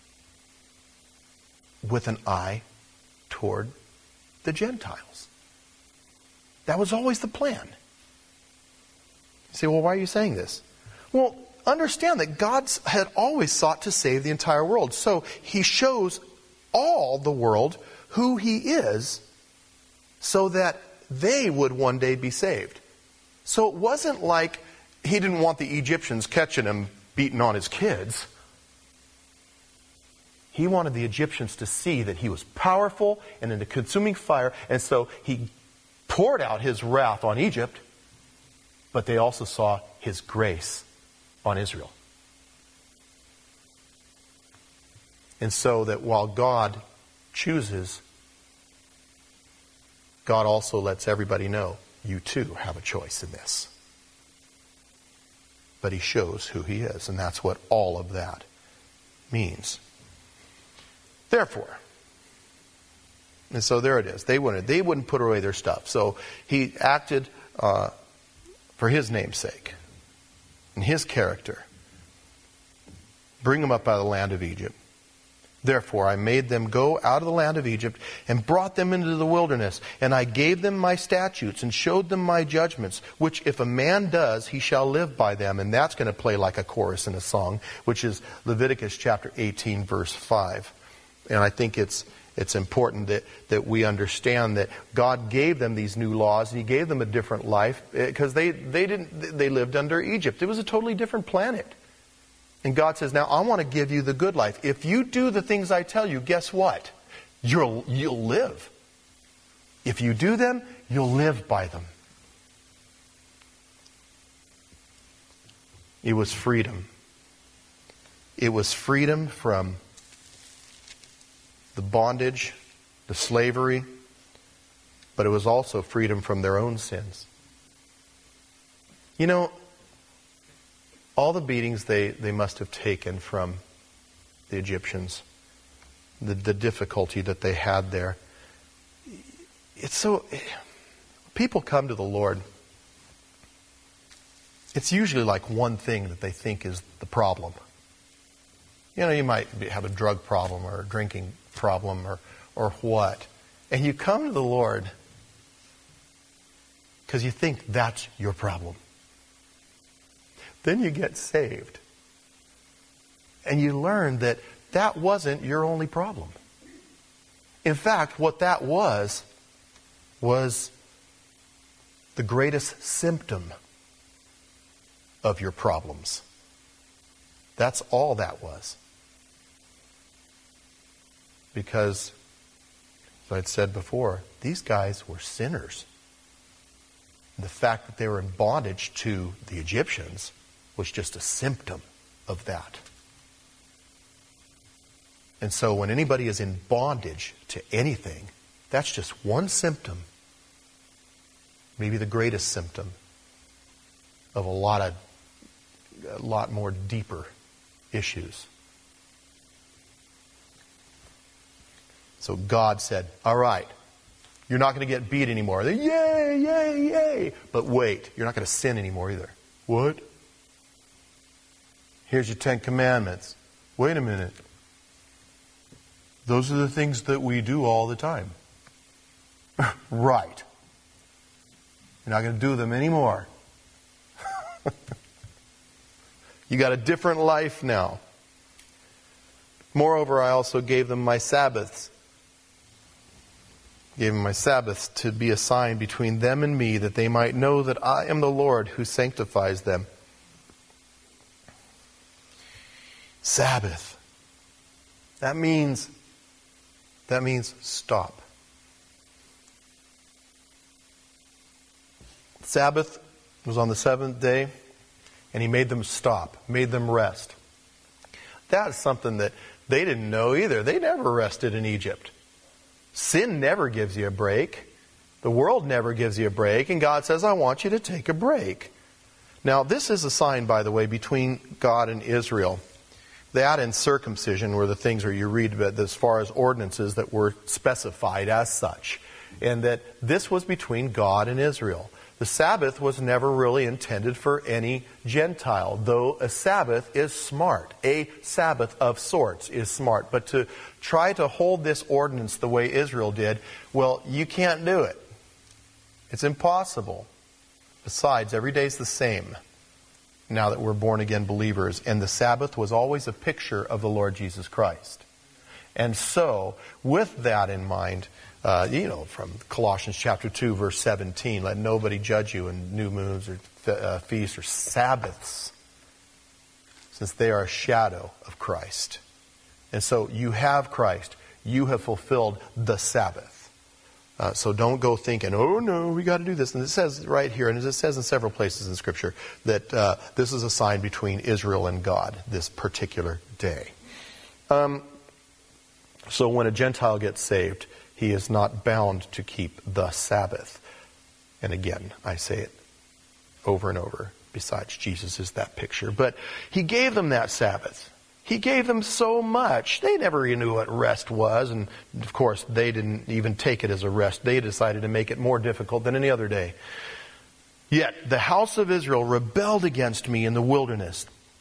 with an eye toward the Gentiles. That was always the plan. You say, well, why are you saying this? Well, understand that God had always sought to save the entire world. So he shows all the world who he is so that they would one day be saved. So it wasn't like he didn't want the Egyptians catching him beating on his kids. He wanted the Egyptians to see that he was powerful and in a consuming fire, and so he poured out his wrath on Egypt, but they also saw his grace on Israel. And so that while God chooses, God also lets everybody know, you too have a choice in this. But he shows who he is, and that's what all of that means. Therefore, and so there it is. They wouldn't, they wouldn't put away their stuff. So he acted uh, for his name's sake, and his character. Bring them up out of the land of Egypt. Therefore I made them go out of the land of Egypt and brought them into the wilderness. And I gave them my statutes and showed them my judgments, which if a man does, he shall live by them. And that's going to play like a chorus in a song, which is Leviticus chapter eighteen, verse five. And I think it's it's important that, that we understand that God gave them these new laws. He gave them a different life because they, they didn't they lived under Egypt. It was a totally different planet. And God says, now I want to give you the good life. If you do the things I tell you, guess what? You'll, you'll live. If you do them, you'll live by them. It was freedom. It was freedom from the bondage, the slavery, but it was also freedom from their own sins. You know, all the beatings they, they must have taken from the Egyptians, the, the difficulty that they had there. It's so... People come to the Lord. It's usually like one thing that they think is the problem. You know, you might have a drug problem or a drinking problem or, or what. And you come to the Lord because you think that's your problem. Then you get saved. And you learn that that wasn't your only problem. In fact, what that was, was the greatest symptom of your problems. That's all that was. Because, as I'd said before, these guys were sinners. The fact that they were in bondage to the Egyptians was just a symptom of that. And so when anybody is in bondage to anything, that's just one symptom, maybe the greatest symptom of a lot of a lot more deeper issues. So God said, all right, you're not going to get beat anymore. They, yay, yay, yay. But wait, you're not going to sin anymore either. What? Here's your Ten Commandments. Wait a minute. Those are the things that we do all the time. Right. You're not going to do them anymore. You got a different life now. Moreover, I also gave them my Sabbaths. Gave them my Sabbaths to be a sign between them and me, that they might know that I am the Lord who sanctifies them. Sabbath. That means, that means stop. Sabbath was on the seventh day, and He made them stop, made them rest. That's something that they didn't know either. They never rested in Egypt. Sin never gives you a break. The world never gives you a break, and God says, I want you to take a break. Now, this is a sign, by the way, between God and Israel. That and circumcision were the things where you read about as far as ordinances that were specified as such. And that this was between God and Israel. The Sabbath was never really intended for any Gentile, though a Sabbath is smart. A Sabbath of sorts is smart. But to try to hold this ordinance the way Israel did, well, you can't do it. It's impossible. Besides, every day's the same now that we're born-again believers. And the Sabbath was always a picture of the Lord Jesus Christ. And so, with that in mind, uh, you know, from Colossians chapter two, verse seventeen, let nobody judge you in new moons or uh, feasts or Sabbaths, since they are a shadow of Christ. And so, you have Christ. You have fulfilled the Sabbath. Uh, so don't go thinking, oh no, we got to do this. And it says right here, and it says in several places in Scripture, that uh, this is a sign between Israel and God, this particular day. Um, so when a Gentile gets saved, he is not bound to keep the Sabbath. And again, I say it over and over. Besides, Jesus is that picture. But He gave them that Sabbath. He gave them so much. They never even knew what rest was. And of course, they didn't even take it as a rest. They decided to make it more difficult than any other day. Yet, the house of Israel rebelled against me in the wilderness.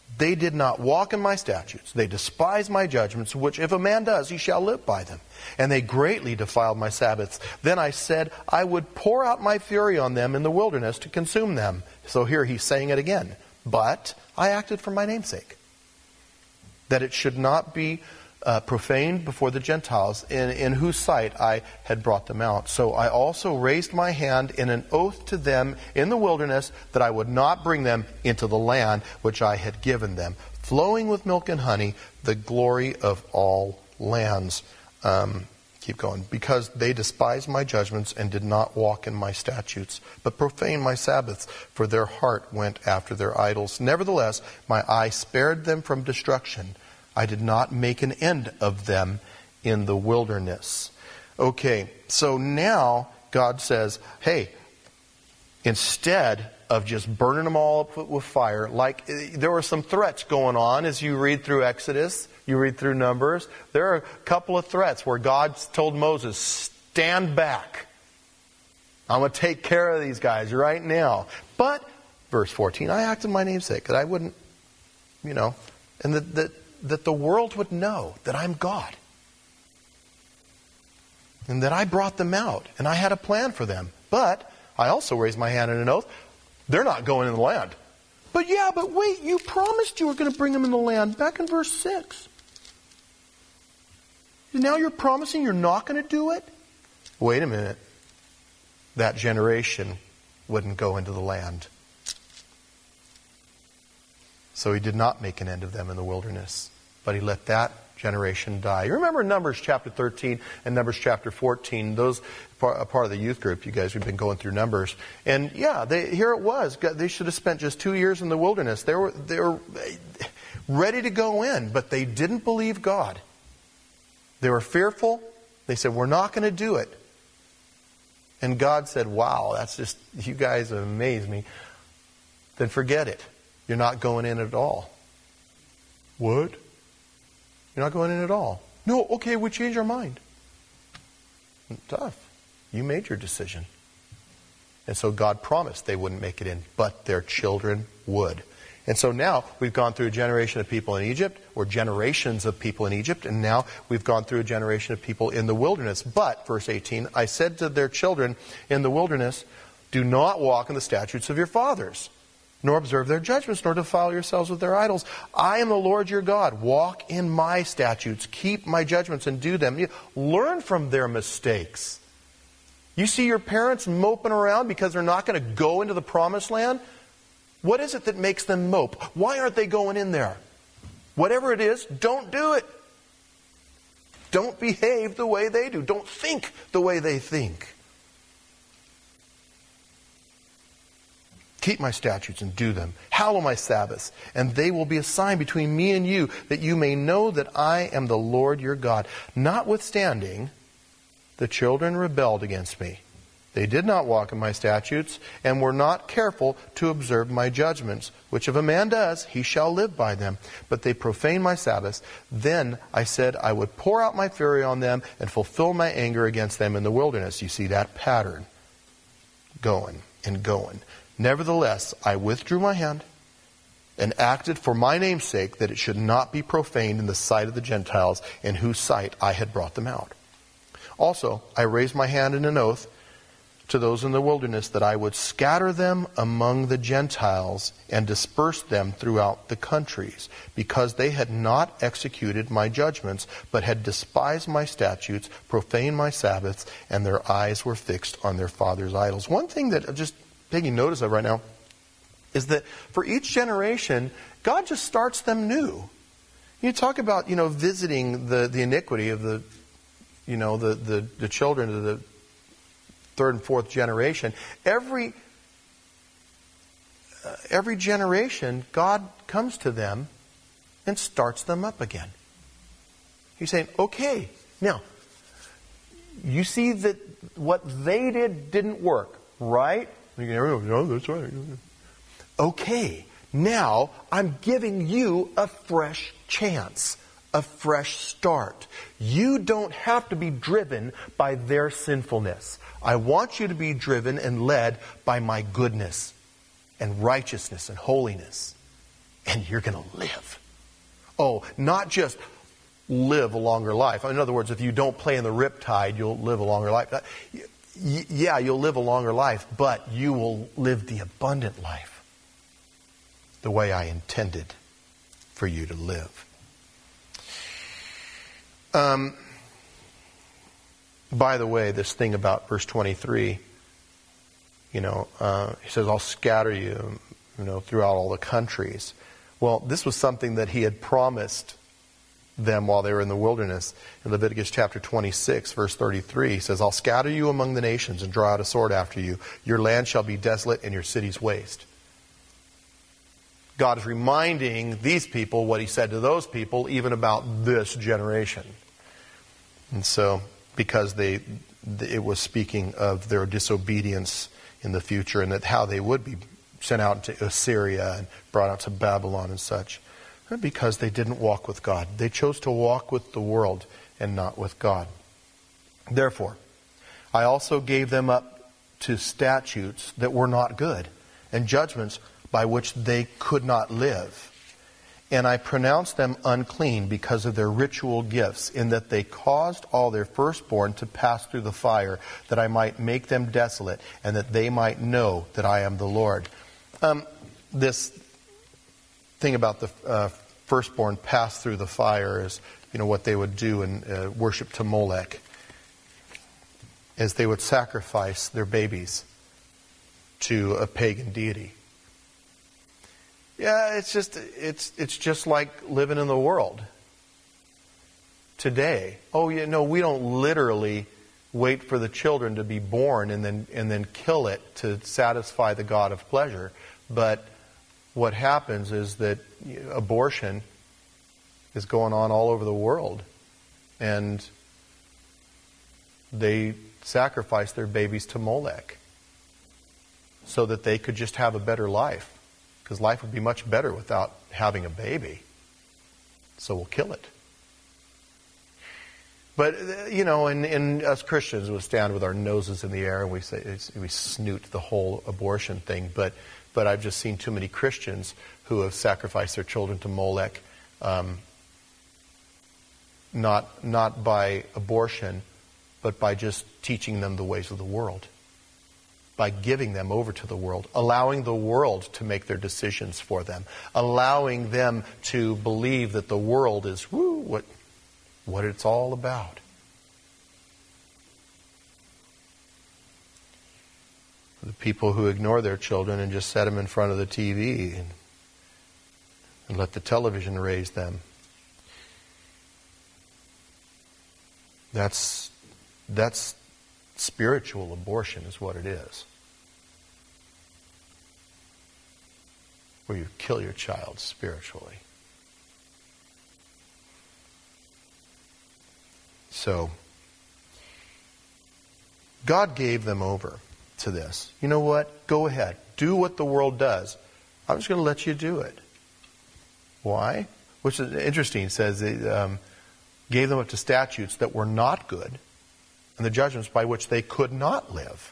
They did not walk in my statutes. They despised my judgments, which if a man does, he shall live by them. And they greatly defiled my Sabbaths. Then I said, I would pour out my fury on them in the wilderness to consume them. So here he's saying it again. But I acted for my name's sake, that it should not be uh, profaned before the Gentiles, in, in whose sight I had brought them out. So I also raised my hand in an oath to them in the wilderness, that I would not bring them into the land which I had given them, flowing with milk and honey, the glory of all lands. Um, keep going. Because they despised my judgments and did not walk in my statutes, but profaned my Sabbaths, for their heart went after their idols. Nevertheless, my eye spared them from destruction. I did not make an end of them in the wilderness. Okay, so now God says, hey, instead of just burning them all up with fire, like there were some threats going on as you read through Exodus, you read through Numbers. There are a couple of threats where God told Moses, stand back. I'm going to take care of these guys right now. But, verse fourteen, I acted in my name's sake, that I wouldn't, you know, and that, that, that the world would know that I'm God. And that I brought them out, and I had a plan for them. But I also raised my hand in an oath. They're not going in the land. But yeah, but wait, you promised you were going to bring them in the land. Back in verse six. Now you're promising you're not going to do it? Wait a minute. That generation wouldn't go into the land. So he did not make an end of them in the wilderness, but he let that generation die. You remember Numbers chapter thirteen and Numbers chapter fourteen, those are part of the youth group, you guys, we've been going through Numbers. And yeah, they, here it was. They should have spent just two years in the wilderness. They were, they were ready to go in, but they didn't believe God. They were fearful. They said, we're not going to do it. And God said, wow, that's just, you guys amaze me. Then forget it. You're not going in at all. What? You're not going in at all. No, okay, we change our mind. Tough. You made your decision. And so God promised they wouldn't make it in, but their children would. And so now we've gone through a generation of people in Egypt, or generations of people in Egypt, and now we've gone through a generation of people in the wilderness. But, verse eighteen, I said to their children in the wilderness, do not walk in the statutes of your fathers, nor observe their judgments, nor defile yourselves with their idols. I am the Lord your God. Walk in my statutes, keep my judgments, and do them. Learn from their mistakes. You see your parents moping around because they're not going to go into the promised land? What is it that makes them mope? Why aren't they going in there? Whatever it is, don't do it. Don't behave the way they do. Don't think the way they think. Keep my statutes and do them. Hallow my Sabbaths, and they will be a sign between me and you, that you may know that I am the Lord your God. Notwithstanding, the children rebelled against me. They did not walk in my statutes, and were not careful to observe my judgments, which if a man does, he shall live by them. But they profaned my Sabbaths. Then I said I would pour out my fury on them and fulfill my anger against them in the wilderness. You see that pattern going and going. Nevertheless, I withdrew my hand and acted for my name's sake, that it should not be profaned in the sight of the Gentiles, in whose sight I had brought them out. Also, I raised my hand in an oath to those in the wilderness, that I would scatter them among the Gentiles and disperse them throughout the countries, because they had not executed my judgments, but had despised my statutes, profaned my Sabbaths, and their eyes were fixed on their fathers' idols. One thing that I'm just taking notice of right now is that for each generation, God just starts them new. You talk about, you know, visiting the, the iniquity of the, you know, the, the, the children of the third and fourth generation. Every uh, every generation, God comes to them and starts them up again. He's saying, okay, now, you see that what they did didn't work, right? You can never know, no, that's right. Okay, now I'm giving you a fresh chance, a fresh start. You don't have to be driven by their sinfulness. I want you to be driven and led by my goodness and righteousness and holiness. and you're going to live. Oh, not just live a longer life. In other words, if you don't play in the riptide, you'll live a longer life. Yeah, you'll live a longer life, but you will live the abundant life the way I intended for you to live. Um, by the way, this thing about verse twenty-three, you know, uh, he says, I'll scatter you, you know, throughout all the countries. Well, this was something that he had promised them while they were in the wilderness. In Leviticus chapter twenty-six, verse thirty-three, he says, I'll scatter you among the nations and draw out a sword after you. Your land shall be desolate and your cities waste. God is reminding these people what he said to those people, even about this generation. And so, because they, it was speaking of their disobedience in the future, and that how they would be sent out to Assyria and brought out to Babylon and such. Because they didn't walk with God. They chose to walk with the world and not with God. Therefore, I also gave them up to statutes that were not good, and judgments by which they could not live. And I pronounced them unclean because of their ritual gifts, in that they caused all their firstborn to pass through the fire, that I might make them desolate, and that they might know that I am the Lord. Um, this thing about the uh, firstborn pass through the fire is, you know, what they would do in uh, worship to Molech, is they would sacrifice their babies to a pagan deity. Yeah, it's just it's it's just like living in the world today. Oh, you know, we don't literally wait for the children to be born and then and then kill it to satisfy the god of pleasure, but what happens is that abortion is going on all over the world, and they sacrifice their babies to Molech so that they could just have a better life, because life would be much better without having a baby. So we'll kill it. But, you know, and, and us Christians will stand with our noses in the air and we say we snoot the whole abortion thing, but But I've just seen too many Christians who have sacrificed their children to Molech, um, not not by abortion, but by just teaching them the ways of the world, by giving them over to the world, allowing the world to make their decisions for them, allowing them to believe that the world is woo, what what it's all about. The people who ignore their children and just set them in front of the T V and, and let the television raise them. That's that's spiritual abortion is what it is. Where you kill your child spiritually. So, God gave them over to this. You know what? Go ahead. Do what the world does. I'm just going to let you do it. Why? Which is interesting. It says it um, gave them up to statutes that were not good, and the judgments by which they could not live.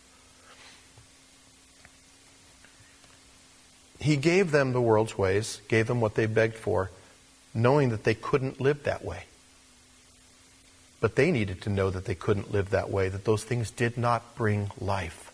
He gave them the world's ways, gave them what they begged for, knowing that they couldn't live that way. But they needed to know that they couldn't live that way, that those things did not bring life.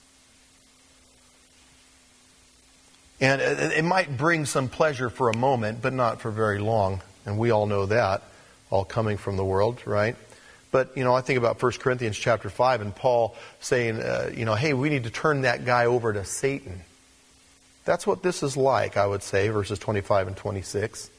And it might bring some pleasure for a moment, but not for very long. And we all know that, all coming from the world, right? But, you know, I think about First Corinthians chapter five and Paul saying, uh, you know, hey, we need to turn that guy over to Satan. That's what this is like, I would say, verses twenty-five and twenty-six.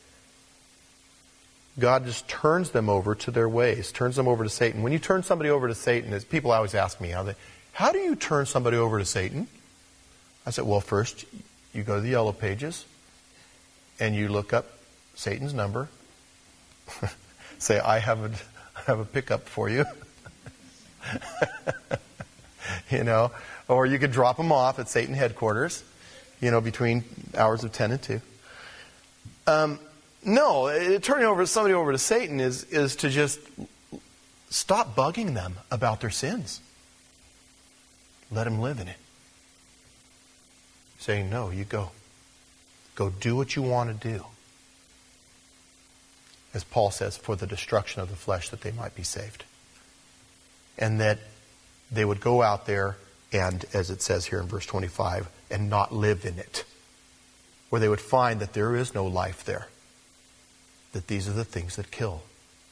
God just turns them over to their ways, turns them over to Satan. When you turn somebody over to Satan, as people always ask me, how they, how do you turn somebody over to Satan? I said, well, first, you go to the yellow pages, and you look up Satan's number. Say, I have a, I have a pickup for you. You know, or you could drop him off at Satan headquarters, you know, between hours of ten and two. Um, no, turning over somebody over to Satan is is to just stop bugging them about their sins. Let them live in it. Saying, no, you go. Go do what you want to do. As Paul says, for the destruction of the flesh, that they might be saved. And that they would go out there and, as it says here in verse twenty-five, and not live in it. Where they would find that there is no life there. That these are the things that kill.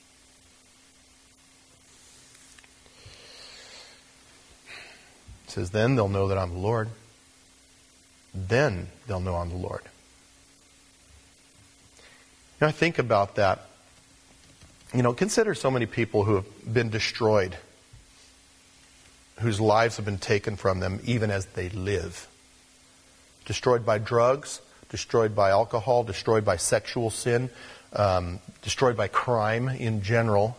It says, then they'll know that I'm the Lord. Then they'll know I'm the Lord. You know, I think about that. You know, consider so many people who have been destroyed, whose lives have been taken from them even as they live. Destroyed by drugs, destroyed by alcohol, destroyed by sexual sin, um, destroyed by crime in general.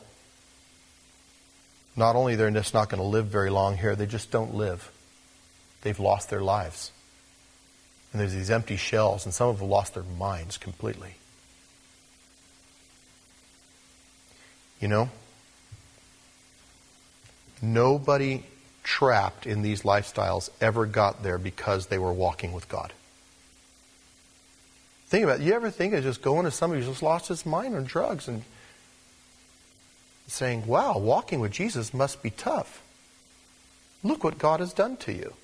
Not only they're just not going to live very long here, they just don't live. They've lost their lives. And there's these empty shells, and some of them have lost their minds completely. You know, nobody trapped in these lifestyles ever got there because they were walking with God. Think about it. You ever think of just going to somebody who's just lost his mind on drugs and saying, wow, walking with Jesus must be tough. Look what God has done to you.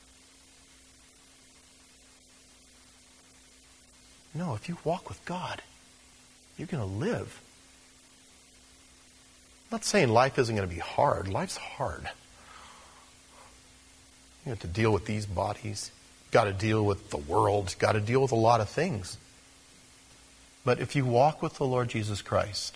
No, if you walk with God, you're going to live. I'm not saying life isn't going to be hard. Life's hard. You have to deal with these bodies. You've got to deal with the world. You've got to deal with a lot of things. But if you walk with the Lord Jesus Christ,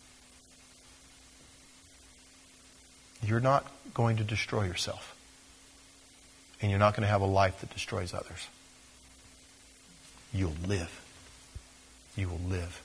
you're not going to destroy yourself. And you're not going to have a life that destroys others. You'll live. You will live.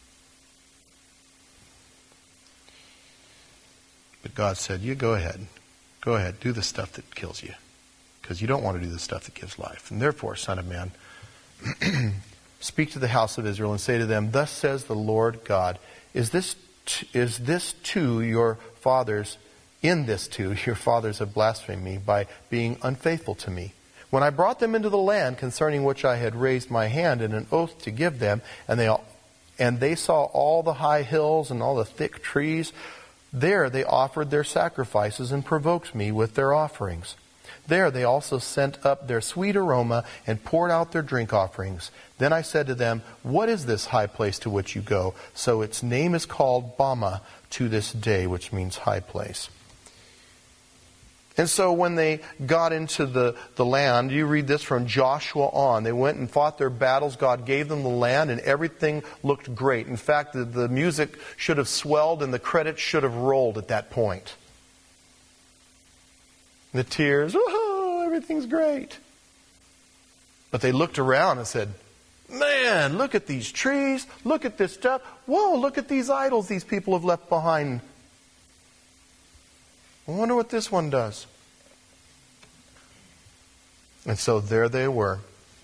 But God said, you go ahead. Go ahead. Do the stuff that kills you. Because you don't want to do the stuff that gives life. And therefore, Son of Man, speak to the house of Israel and say to them, thus says the Lord God, is this t- is this too your fathers, in this too your fathers have blasphemed me by being unfaithful to me? When I brought them into the land concerning which I had raised my hand in an oath to give them, and they all, and they saw all the high hills and all the thick trees, there they offered their sacrifices and provoked me with their offerings. There they also sent up their sweet aroma and poured out their drink offerings. Then I said to them, what is this high place to which you go? So its name is called Bama to this day, which means high place. And so when they got into the, the land, you read this from Joshua on. They went and fought their battles. God gave them the land and everything looked great. In fact, the, the music should have swelled and the credits should have rolled at that point. The tears, oh, everything's great. But they looked around and said, man, look at these trees. Look at this stuff. Whoa, look at these idols these people have left behind. I wonder what this one does. And so there they were.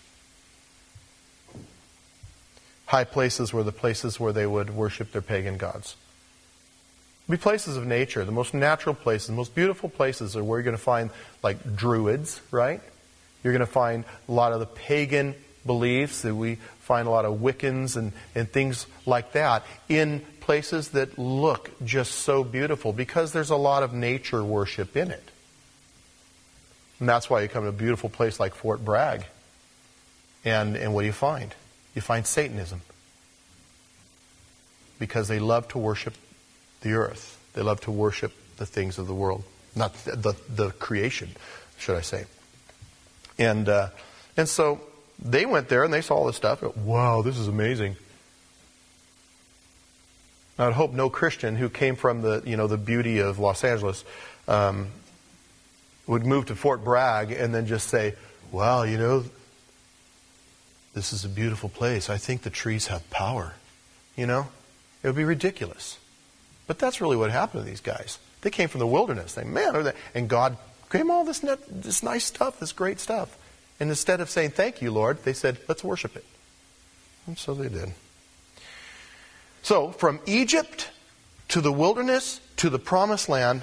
High places were the places where they would worship their pagan gods. Be places of nature, the most natural places, the most beautiful places are where you're going to find like druids, right? You're going to find a lot of the pagan beliefs, that we find a lot of Wiccans and, and things like that in places that look just so beautiful because there's a lot of nature worship in it. And that's why you come to a beautiful place like Fort Bragg. And, and what do you find? You find Satanism. Because they love to worship the earth. They love to worship the things of the world. Not the, the, the creation, should I say. And, uh, and so they went there and they saw all this stuff. Wow, this is amazing. I would hope no Christian who came from the, you know, the beauty of Los Angeles um, would move to Fort Bragg and then just say, wow, you know, this is a beautiful place. I think the trees have power. You know? It would be ridiculous. But that's really what happened to these guys. They came from the wilderness. They, man, and God gave them all this, net, this nice stuff, this great stuff. And instead of saying, thank you, Lord, they said, let's worship it. And so they did. So, from Egypt to the wilderness to the promised land,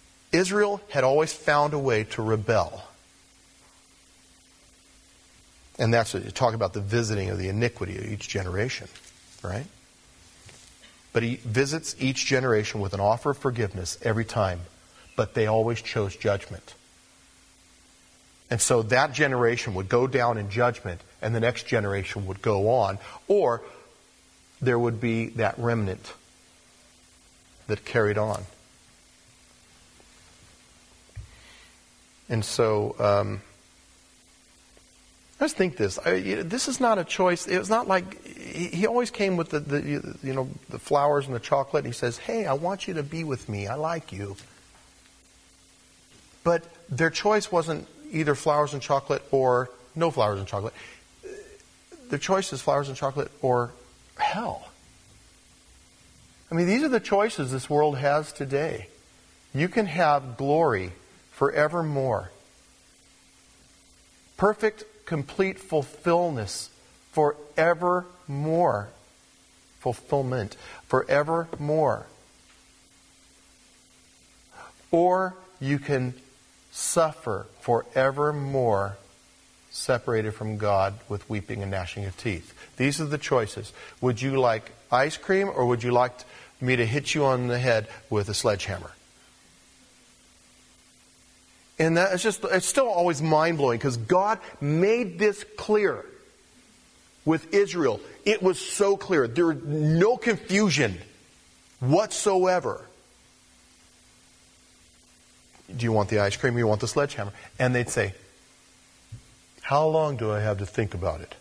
Israel had always found a way to rebel. And that's what you talk about, the visiting of the iniquity of each generation, right? But he visits each generation with an offer of forgiveness every time. But they always chose judgment. And so that generation would go down in judgment, and the next generation would go on. Or there would be that remnant that carried on. And so, um, let's think this. I, you know, this is not a choice. It's not like he, he always came with the, the you know the flowers and the chocolate. And he says, "Hey, I want you to be with me. I like you." But their choice wasn't either flowers and chocolate or no flowers and chocolate. Their choice is flowers and chocolate or hell. I mean, these are the choices this world has today. You can have glory forevermore. Perfect, complete fulfillment forevermore. Fulfillment forevermore. Or you can suffer forevermore, separated from God with weeping and gnashing of teeth. These are the choices. Would you like ice cream, or would you like me to hit you on the head with a sledgehammer? And that is just, it's still always mind-blowing, because God made this clear with Israel. It was so clear. There was no confusion whatsoever. Do you want the ice cream or you want the sledgehammer? And they'd say, how long do I have to think about it?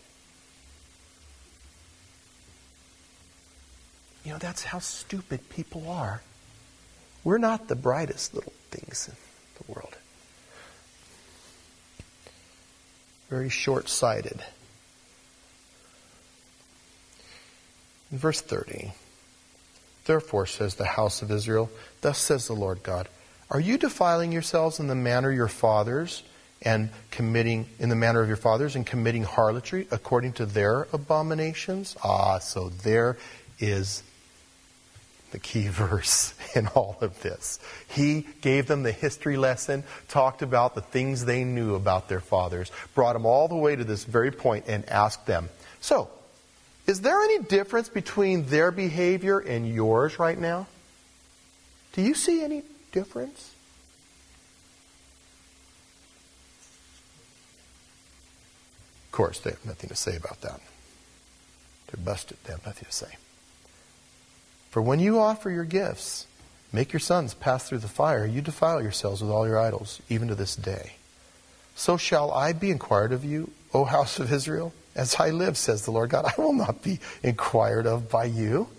You know, that's how stupid people are. We're not the brightest little things in the world. Very short-sighted. In verse thirty, therefore, says the house of Israel, thus says the Lord God, are you defiling yourselves in the manner of your fathers and committing in the manner of your fathers and committing harlotry according to their abominations? Ah, so there is the key verse in all of this. He gave them the history lesson, talked about the things they knew about their fathers, brought them all the way to this very point and asked them, so, is there any difference between their behavior and yours right now? Do you see any difference? Of course, they have nothing to say about that. They're busted. They have nothing to say. For when you offer your gifts, make your sons pass through the fire, you defile yourselves with all your idols, even to this day. So shall I be inquired of you, O house of Israel? As I live, says the Lord God, I will not be inquired of by you.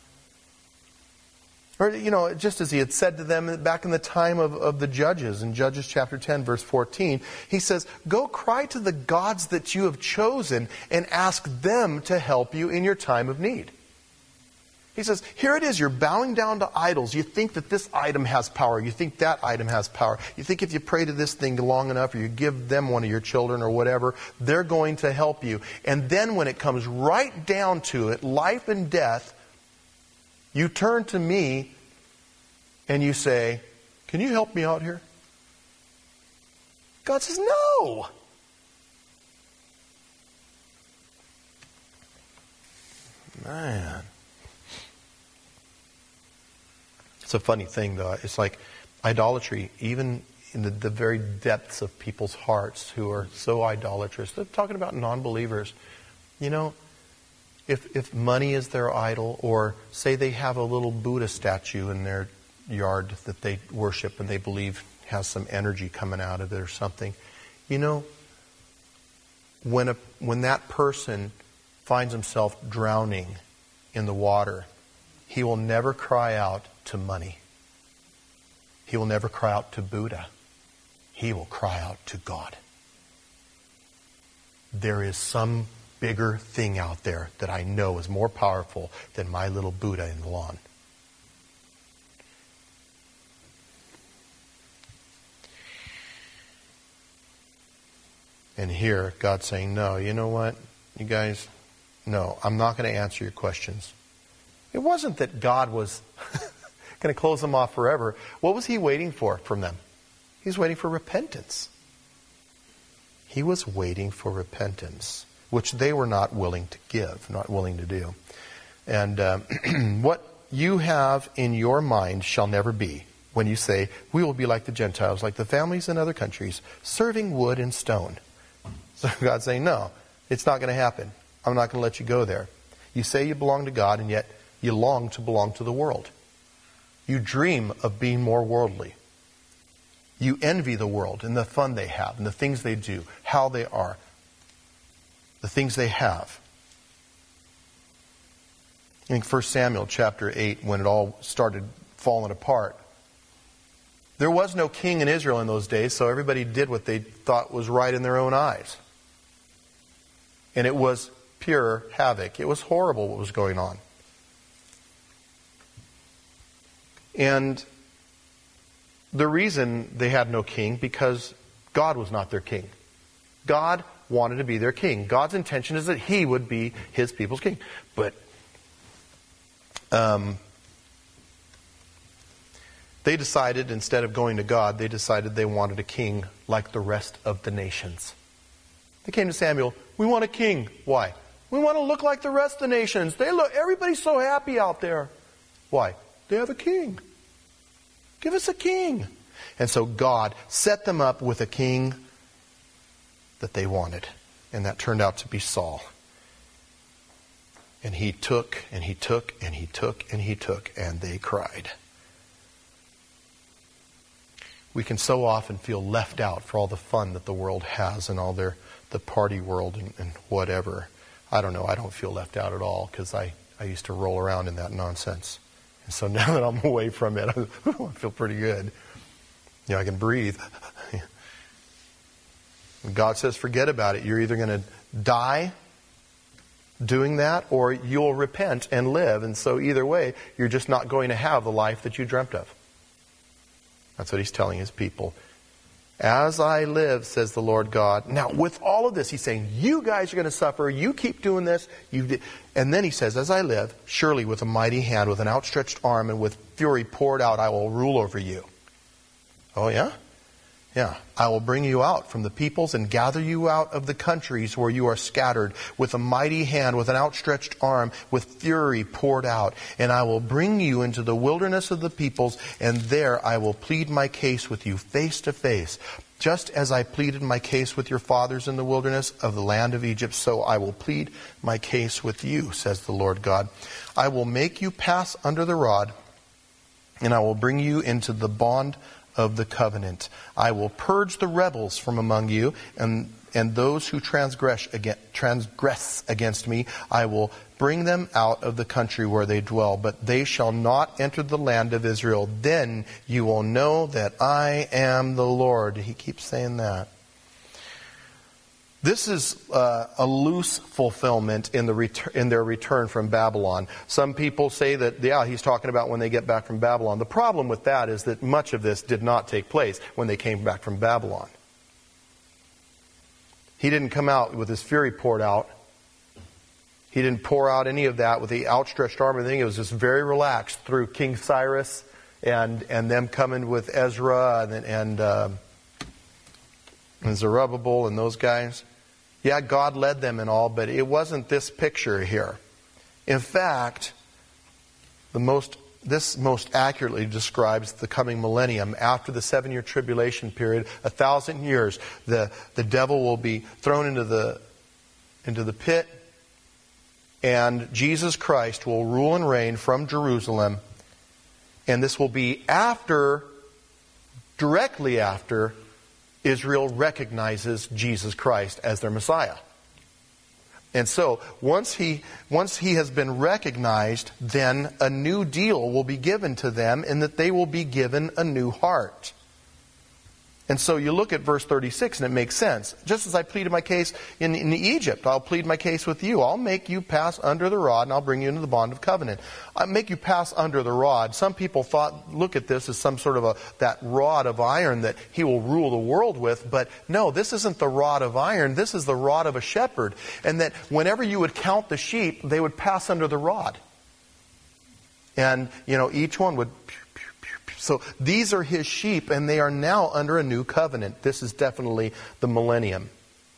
Or, you know, just as he had said to them back in the time of, of the judges, in Judges chapter ten, verse fourteen, he says, go cry to the gods that you have chosen and ask them to help you in your time of need. He says, here it is, you're bowing down to idols. You think that this item has power. You think that item has power. You think if you pray to this thing long enough, or you give them one of your children or whatever, they're going to help you. And then when it comes right down to it, life and death, you turn to me and you say, can you help me out here? God says, no. Man. It's a funny thing, though. It's like idolatry, even in the, the very depths of people's hearts who are so idolatrous. They're talking about non-believers. You know, if if money is their idol, or say they have a little Buddha statue in their yard that they worship and they believe has some energy coming out of it or something, you know, when a when that person finds himself drowning in the water, he will never cry out to money. He will never cry out to Buddha. He will cry out to God. There is some bigger thing out there that I know is more powerful than my little Buddha in the lawn. And here, God's saying, no, you know what? You guys, no, I'm not going to answer your questions. It wasn't that God was going to close them off forever. What was he waiting for from them? He was waiting for repentance. He was waiting for repentance, which they were not willing to give, not willing to do. And uh, what you have in your mind shall never be when you say, we will be like the Gentiles, like the families in other countries, serving wood and stone. So God's saying, no, it's not going to happen. I'm not going to let you go there. You say you belong to God, and yet you long to belong to the world. You dream of being more worldly. You envy the world and the fun they have and the things they do, how they are, the things they have. I think First Samuel chapter eight, when it all started falling apart, there was no king in Israel in those days, so everybody did what they thought was right in their own eyes. And it was pure havoc. It was horrible what was going on. And the reason they had no king, because God was not their king. God wanted to be their king. God's intention is that He would be His people's king. But um, they decided, instead of going to God, they decided they wanted a king like the rest of the nations. They came to Samuel, we want a king. Why? We want to look like the rest of the nations. They look, everybody's so happy out there. Why? They have a king. Give us a king. And so God set them up with a king that they wanted. And that turned out to be Saul. And he took, and he took, and he took, and he took, and they cried. We can so often feel left out for all the fun that the world has and all their the party world and, and whatever. I don't know. I don't feel left out at all because I, I used to roll around in that nonsense. And so now that I'm away from it, I feel pretty good. You know, I can breathe. When God says forget about it, you're either going to die doing that or you'll repent and live. And so either way, you're just not going to have the life that you dreamt of. That's what He's telling His people. As I live, says the Lord God. Now, with all of this, He's saying, you guys are going to suffer. You keep doing this. You did. And then He says, as I live, surely with a mighty hand, with an outstretched arm, and with fury poured out, I will rule over you. Oh, yeah? Yeah. I will bring you out from the peoples and gather you out of the countries where you are scattered with a mighty hand, with an outstretched arm, with fury poured out. And I will bring you into the wilderness of the peoples, and there I will plead my case with you face to face. Just as I pleaded my case with your fathers in the wilderness of the land of Egypt, so I will plead my case with you, says the Lord God. I will make you pass under the rod, and I will bring you into the bond of the covenant. I will purge the rebels from among you, and and those who transgress against, transgress against me, I will bring them out of the country where they dwell, but they shall not enter the land of Israel. Then you will know that I am the Lord. He keeps saying that. This is uh, a loose fulfillment in the retur- in their return from Babylon. Some people say that, yeah, He's talking about when they get back from Babylon. The problem with that is that much of this did not take place when they came back from Babylon. He didn't come out with His fury poured out. He didn't pour out any of that with the outstretched arm and everything. It was just very relaxed through King Cyrus and and them coming with Ezra and and, uh, and Zerubbabel and those guys. Yeah, God led them and all, but it wasn't this picture here. In fact, the most this most accurately describes the coming millennium. After the seven-year tribulation period, a thousand years, the, the devil will be thrown into the into the pit, and Jesus Christ will rule and reign from Jerusalem. And this will be after, directly after, Israel recognizes Jesus Christ as their Messiah. And so, once he once he has been recognized, then a new deal will be given to them in that they will be given a new heart. And so you look at verse thirty-six and it makes sense. Just as I pleaded my case in, in Egypt, I'll plead my case with you. I'll make you pass under the rod and I'll bring you into the bond of covenant. I'll make you pass under the rod. Some people thought, look at this as some sort of a that rod of iron that He will rule the world with. But no, this isn't the rod of iron. This is the rod of a shepherd. And that whenever you would count the sheep, they would pass under the rod. And, you know, each one would... So these are His sheep, and they are now under a new covenant. This is definitely the millennium.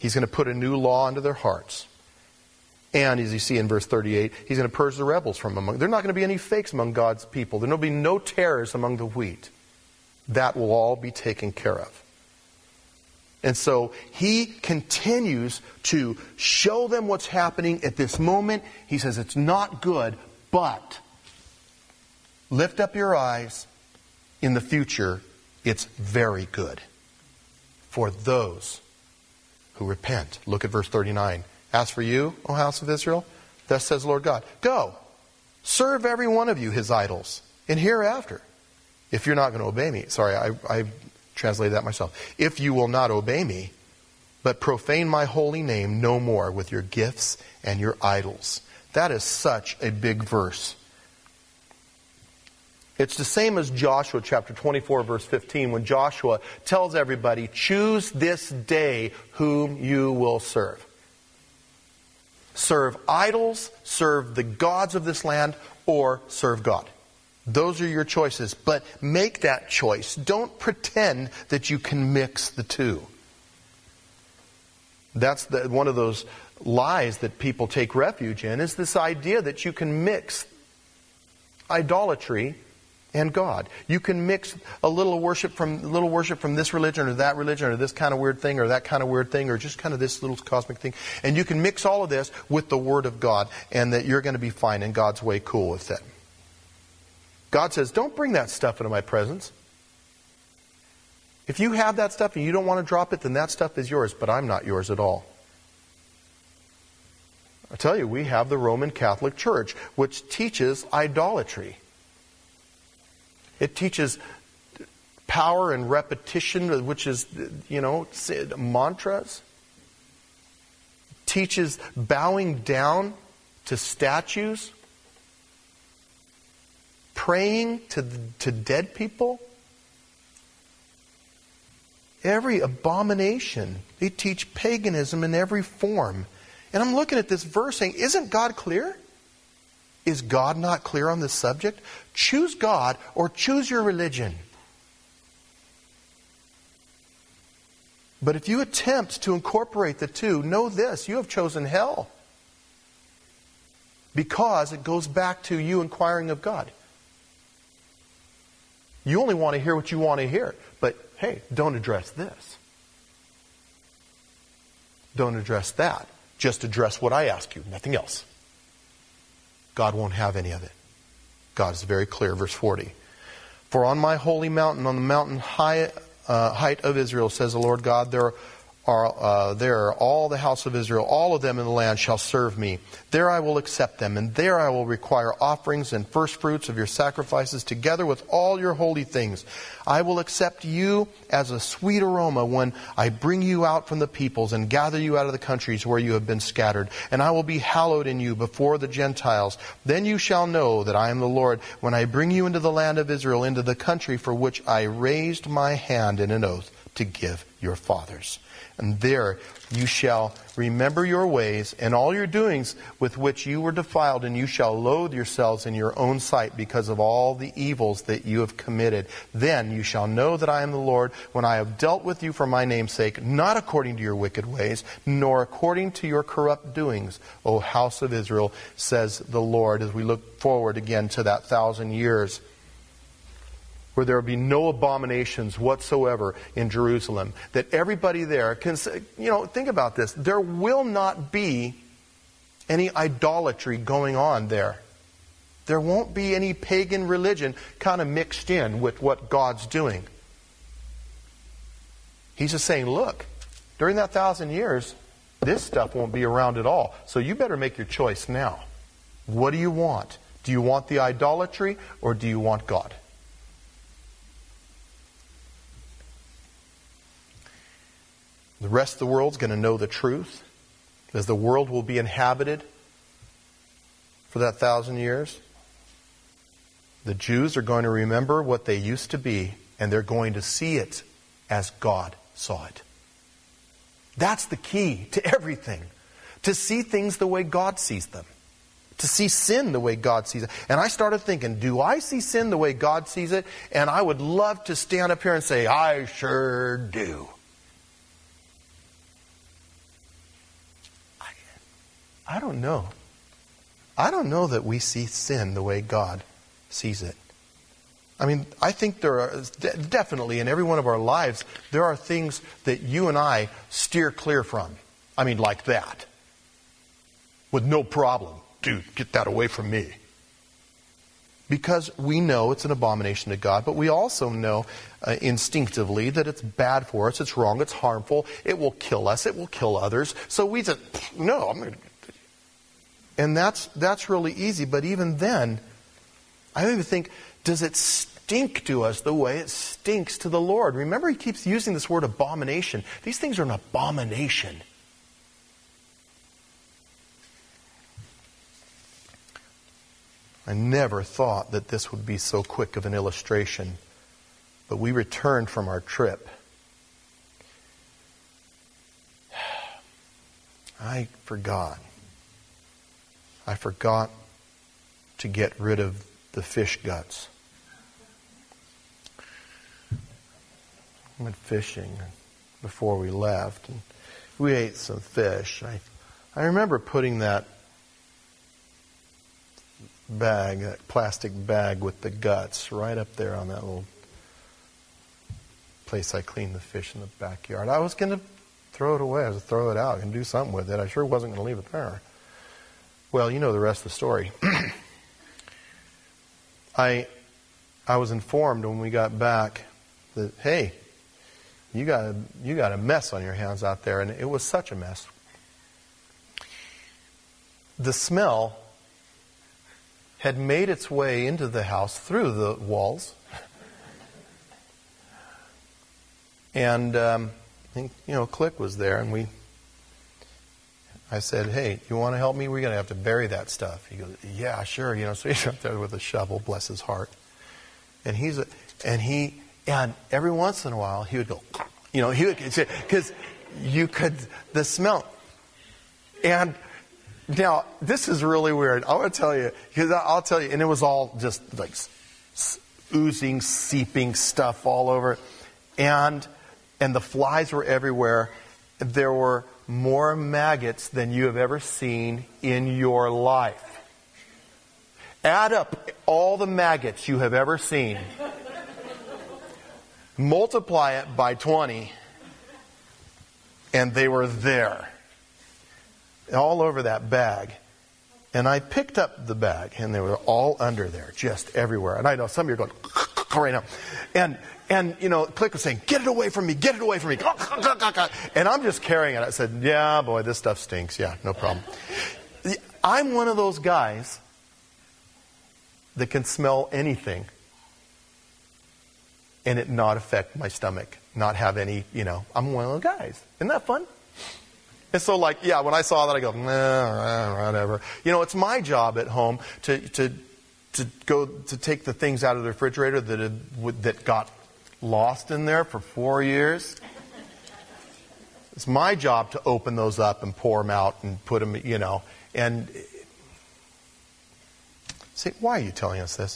He's going to put a new law into their hearts. And as you see in verse thirty-eight, he's going to purge the rebels from among. There are not going to be any fakes among God's people. There will be no tares among the wheat. That will all be taken care of. And so he continues to show them what's happening at this moment. He says it's not good, but lift up your eyes. In the future, it's very good for those who repent. Look at verse thirty-nine. As for you, O house of Israel, thus says the Lord God, go, serve every one of you his idols, and hereafter, if you're not going to obey me, sorry, I, I translated that myself. If you will not obey me, but profane my holy name no more with your gifts and your idols. That is such a big verse. It's the same as Joshua chapter twenty-four, verse fifteen, when Joshua tells everybody, choose this day whom you will serve. Serve idols, serve the gods of this land, or serve God. Those are your choices. But make that choice. Don't pretend that you can mix the two. That's the, one of those lies that people take refuge in, is this idea that you can mix idolatry and God. You can mix a little worship from a little worship from this religion or that religion or this kind of weird thing or that kind of weird thing or just kind of this little cosmic thing. And you can mix all of this with the Word of God, and that you're going to be fine and God's way cool with it. God says, don't bring that stuff into my presence. If you have that stuff and you don't want to drop it, then that stuff is yours, but I'm not yours at all. I tell you, we have the Roman Catholic Church, which teaches idolatry. It teaches power and repetition, which is, you know, mantras. It teaches bowing down to statues. Praying to, to dead people. Every abomination. They teach paganism in every form. And I'm looking at this verse saying, isn't God clear? Is God not clear on this subject? Choose God or choose your religion. But if you attempt to incorporate the two, know this, you have chosen hell. Because it goes back to you inquiring of God. You only want to hear what you want to hear. But hey, don't address this. Don't address that. Just address what I ask you, nothing else. God won't have any of it. God is very clear. Verse forty. For on my holy mountain, on the mountain high, uh, height of Israel, says the Lord God, there are uh, there all the house of Israel, all of them in the land shall serve me. There I will accept them, and there I will require offerings and first fruits of your sacrifices, together with all your holy things. I will accept you as a sweet aroma when I bring you out from the peoples and gather you out of the countries where you have been scattered. And I will be hallowed in you before the Gentiles. Then you shall know that I am the Lord when I bring you into the land of Israel, into the country for which I raised my hand in an oath to give your fathers. And there you shall remember your ways and all your doings with which you were defiled, and you shall loathe yourselves in your own sight because of all the evils that you have committed. Then you shall know that I am the Lord when I have dealt with you for my name's sake, not according to your wicked ways, nor according to your corrupt doings, O house of Israel, says the Lord, as we look forward again to that thousand years, where there will be no abominations whatsoever in Jerusalem. That everybody there can say, you know, think about this. There will not be any idolatry going on there. There won't be any pagan religion kind of mixed in with what God's doing. He's just saying, look, during that thousand years, this stuff won't be around at all. So you better make your choice now. What do you want? Do you want the idolatry or do you want God? The rest of the world's going to know the truth, as the world will be inhabited for that thousand years. The Jews are going to remember what they used to be, and they're going to see it as God saw it. That's the key to everything. To see things the way God sees them. To see sin the way God sees it. And I started thinking, do I see sin the way God sees it? And I would love to stand up here and say, I sure do. I don't know. I don't know that we see sin the way God sees it. I mean, I think there are, definitely in every one of our lives, there are things that you and I steer clear from. I mean, like that. With no problem. Dude, get that away from me. Because we know it's an abomination to God, but we also know uh, instinctively that it's bad for us, it's wrong, it's harmful, it will kill us, it will kill others. So we just, no, I'm going to... And that's that's really easy. But even then, I don't even think, does it stink to us the way it stinks to the Lord? Remember, he keeps using this word abomination. These things are an abomination. I never thought that this would be so quick of an illustration. But we returned from our trip. I forgot. I forgot to get rid of the fish guts. I went fishing before we left, and we ate some fish. I, I remember putting that bag, that plastic bag with the guts, right up there on that little place I cleaned the fish in the backyard. I was going to throw it away. I was going to throw it out and do something with it. I sure wasn't going to leave it there. Well, you know the rest of the story. I I was informed when we got back that, hey, you got a, you got a mess on your hands out there, and it was such a mess. The smell had made its way into the house through the walls, and um, I think, you know, Click was there, and we. I said, hey, you want to help me? We're going to have to bury that stuff. He goes, yeah, sure. You know, so he's up there with a shovel, bless his heart. And he's, a, and he, and every once in a while, he would go, you know, he would, because you could, the smell. And now, this is really weird. I want to tell you, because I'll tell you, and it was all just like oozing, seeping stuff all over. And, and the flies were everywhere. There were more maggots than you have ever seen in your life. Add up all the maggots you have ever seen. Multiply it by twenty. And they were there. All over that bag. And I picked up the bag, and they were all under there, just everywhere. And I know some of you are going, right now. And, and you know, Click was saying, get it away from me, get it away from me. And I'm just carrying it. I said, yeah, boy, this stuff stinks. Yeah, no problem. I'm one of those guys that can smell anything and it not affect my stomach, not have any, you know, I'm one of those guys. Isn't that fun? And so, like, yeah, when I saw that, I go, nah, whatever. You know, it's my job at home to to to go to take the things out of the refrigerator that had, that got lost in there for four years. It's my job to open those up and pour them out and put them, you know. And say, why are you telling us this?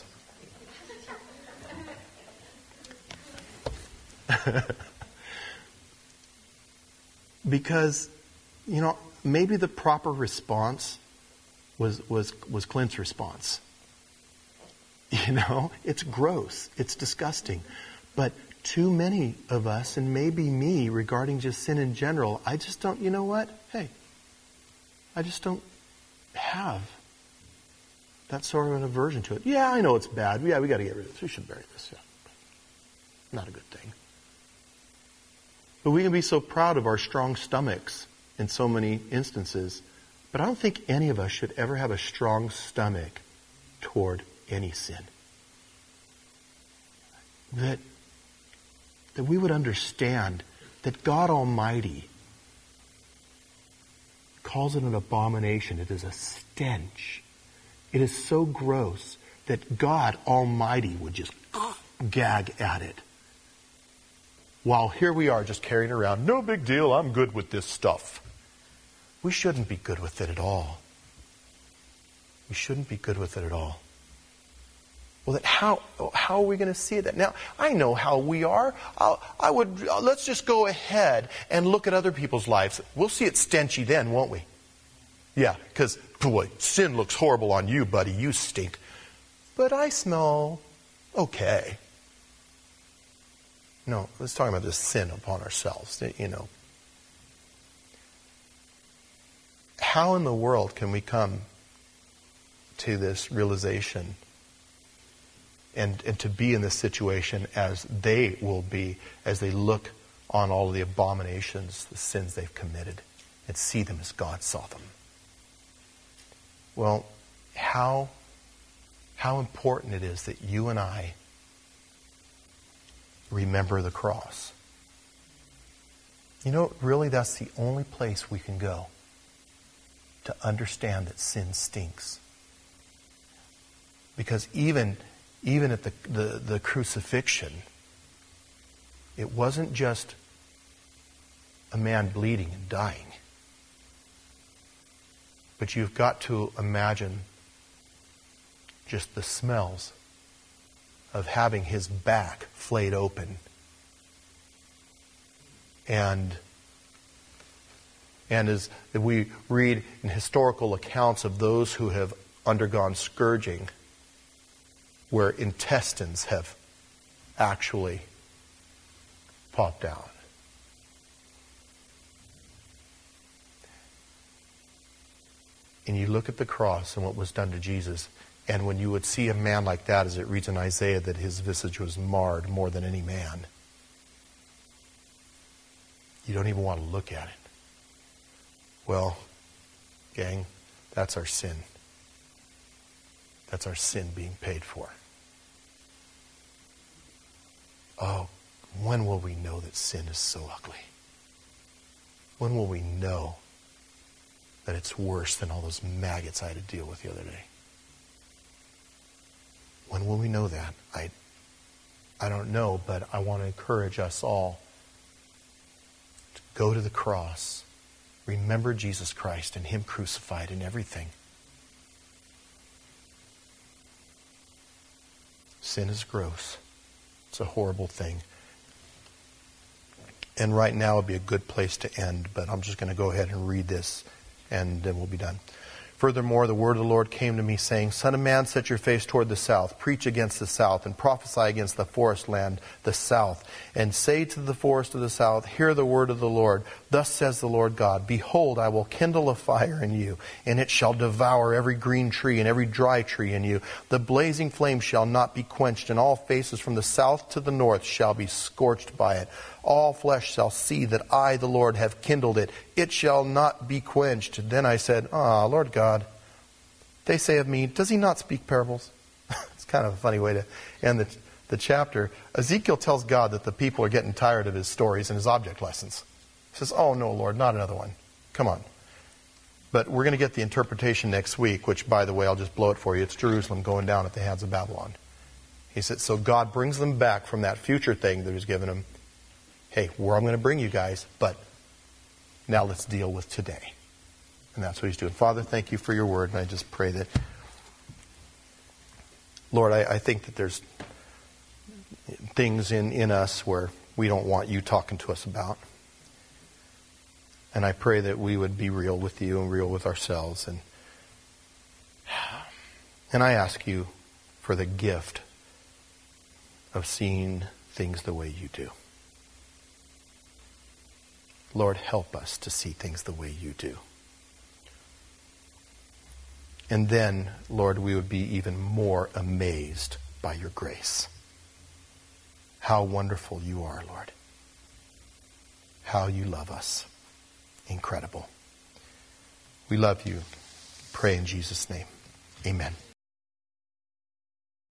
Because, you know, maybe the proper response was was was Clint's response. You know, it's gross, it's disgusting. But too many of us, and maybe me, regarding just sin in general, I just don't, you know what? Hey, I just don't have that sort of an aversion to it. Yeah, I know it's bad. Yeah, we got to get rid of this. We should bury this. Yeah. Not a good thing. But we can be so proud of our strong stomachs in so many instances. But I don't think any of us should ever have a strong stomach toward any sin. That, that we would understand that God Almighty calls it an abomination. It is a stench. It is so gross that God Almighty would just gag at it. While here we are just carrying around, no big deal, I'm good with this stuff. We shouldn't be good with it at all. We shouldn't be good with it at all. Well, then how how are we going to see that? Now, I know how we are. I'll, I would let's just go ahead and look at other people's lives. We'll see it stenchy then, won't we? Yeah, because, boy, sin looks horrible on you, buddy. You stink. But I smell okay. No, let's talk about this sin upon ourselves, you know. How in the world can we come to this realization and, and to be in this situation as they will be, as they look on all of the abominations, the sins they've committed, and see them as God saw them? Well, how, how important it is that you and I remember the cross. You know, really that's the only place we can go to understand that sin stinks. Because even, even at the, the, the crucifixion, it wasn't just a man bleeding and dying. But you've got to imagine just the smells of having his back flayed open. And, and as we read in historical accounts of those who have undergone scourging, where intestines have actually popped out. And you look at the cross and what was done to Jesus, and when you would see a man like that, as it reads in Isaiah, that his visage was marred more than any man, you don't even want to look at it. Well, gang, that's our sin. That's our sin being paid for. Oh, when will we know that sin is so ugly? When will we know that it's worse than all those maggots I had to deal with the other day? When will we know that? I, I don't know, but I want to encourage us all to go to the cross. Remember Jesus Christ and Him crucified and everything. Sin is gross. It's a horrible thing. And right now would be a good place to end, but I'm just going to go ahead and read this, and then we'll be done. Furthermore, the word of the Lord came to me, saying, Son of man, set your face toward the south, preach against the south, and prophesy against the forest land, the south, and say to the forest of the south, Hear the word of the Lord. Thus says the Lord God, Behold, I will kindle a fire in you, and it shall devour every green tree and every dry tree in you. The blazing flame shall not be quenched, and all faces from the south to the north shall be scorched by it. All flesh shall see that I, the Lord, have kindled it. It shall not be quenched. Then I said, Ah, Lord God, they say of me, does he not speak parables? It's kind of a funny way to end the, the chapter. Ezekiel tells God that the people are getting tired of his stories and his object lessons. He says, oh no, Lord, not another one. Come on. But we're going to get the interpretation next week, which, by the way, I'll just blow it for you. It's Jerusalem going down at the hands of Babylon. He said, so God brings them back from that future thing that he's given them. Hey, where I'm going to bring you guys, but now let's deal with today. And that's what he's doing. Father, thank you for your word, and I just pray that, Lord, I, I think that there's things in, in us where we don't want you talking to us about. And I pray that we would be real with you and real with ourselves. And, and I ask you for the gift of seeing things the way you do. Lord, help us to see things the way you do. And then, Lord, we would be even more amazed by your grace. How wonderful you are, Lord. How you love us. Incredible. We love you. Pray in Jesus' name. Amen.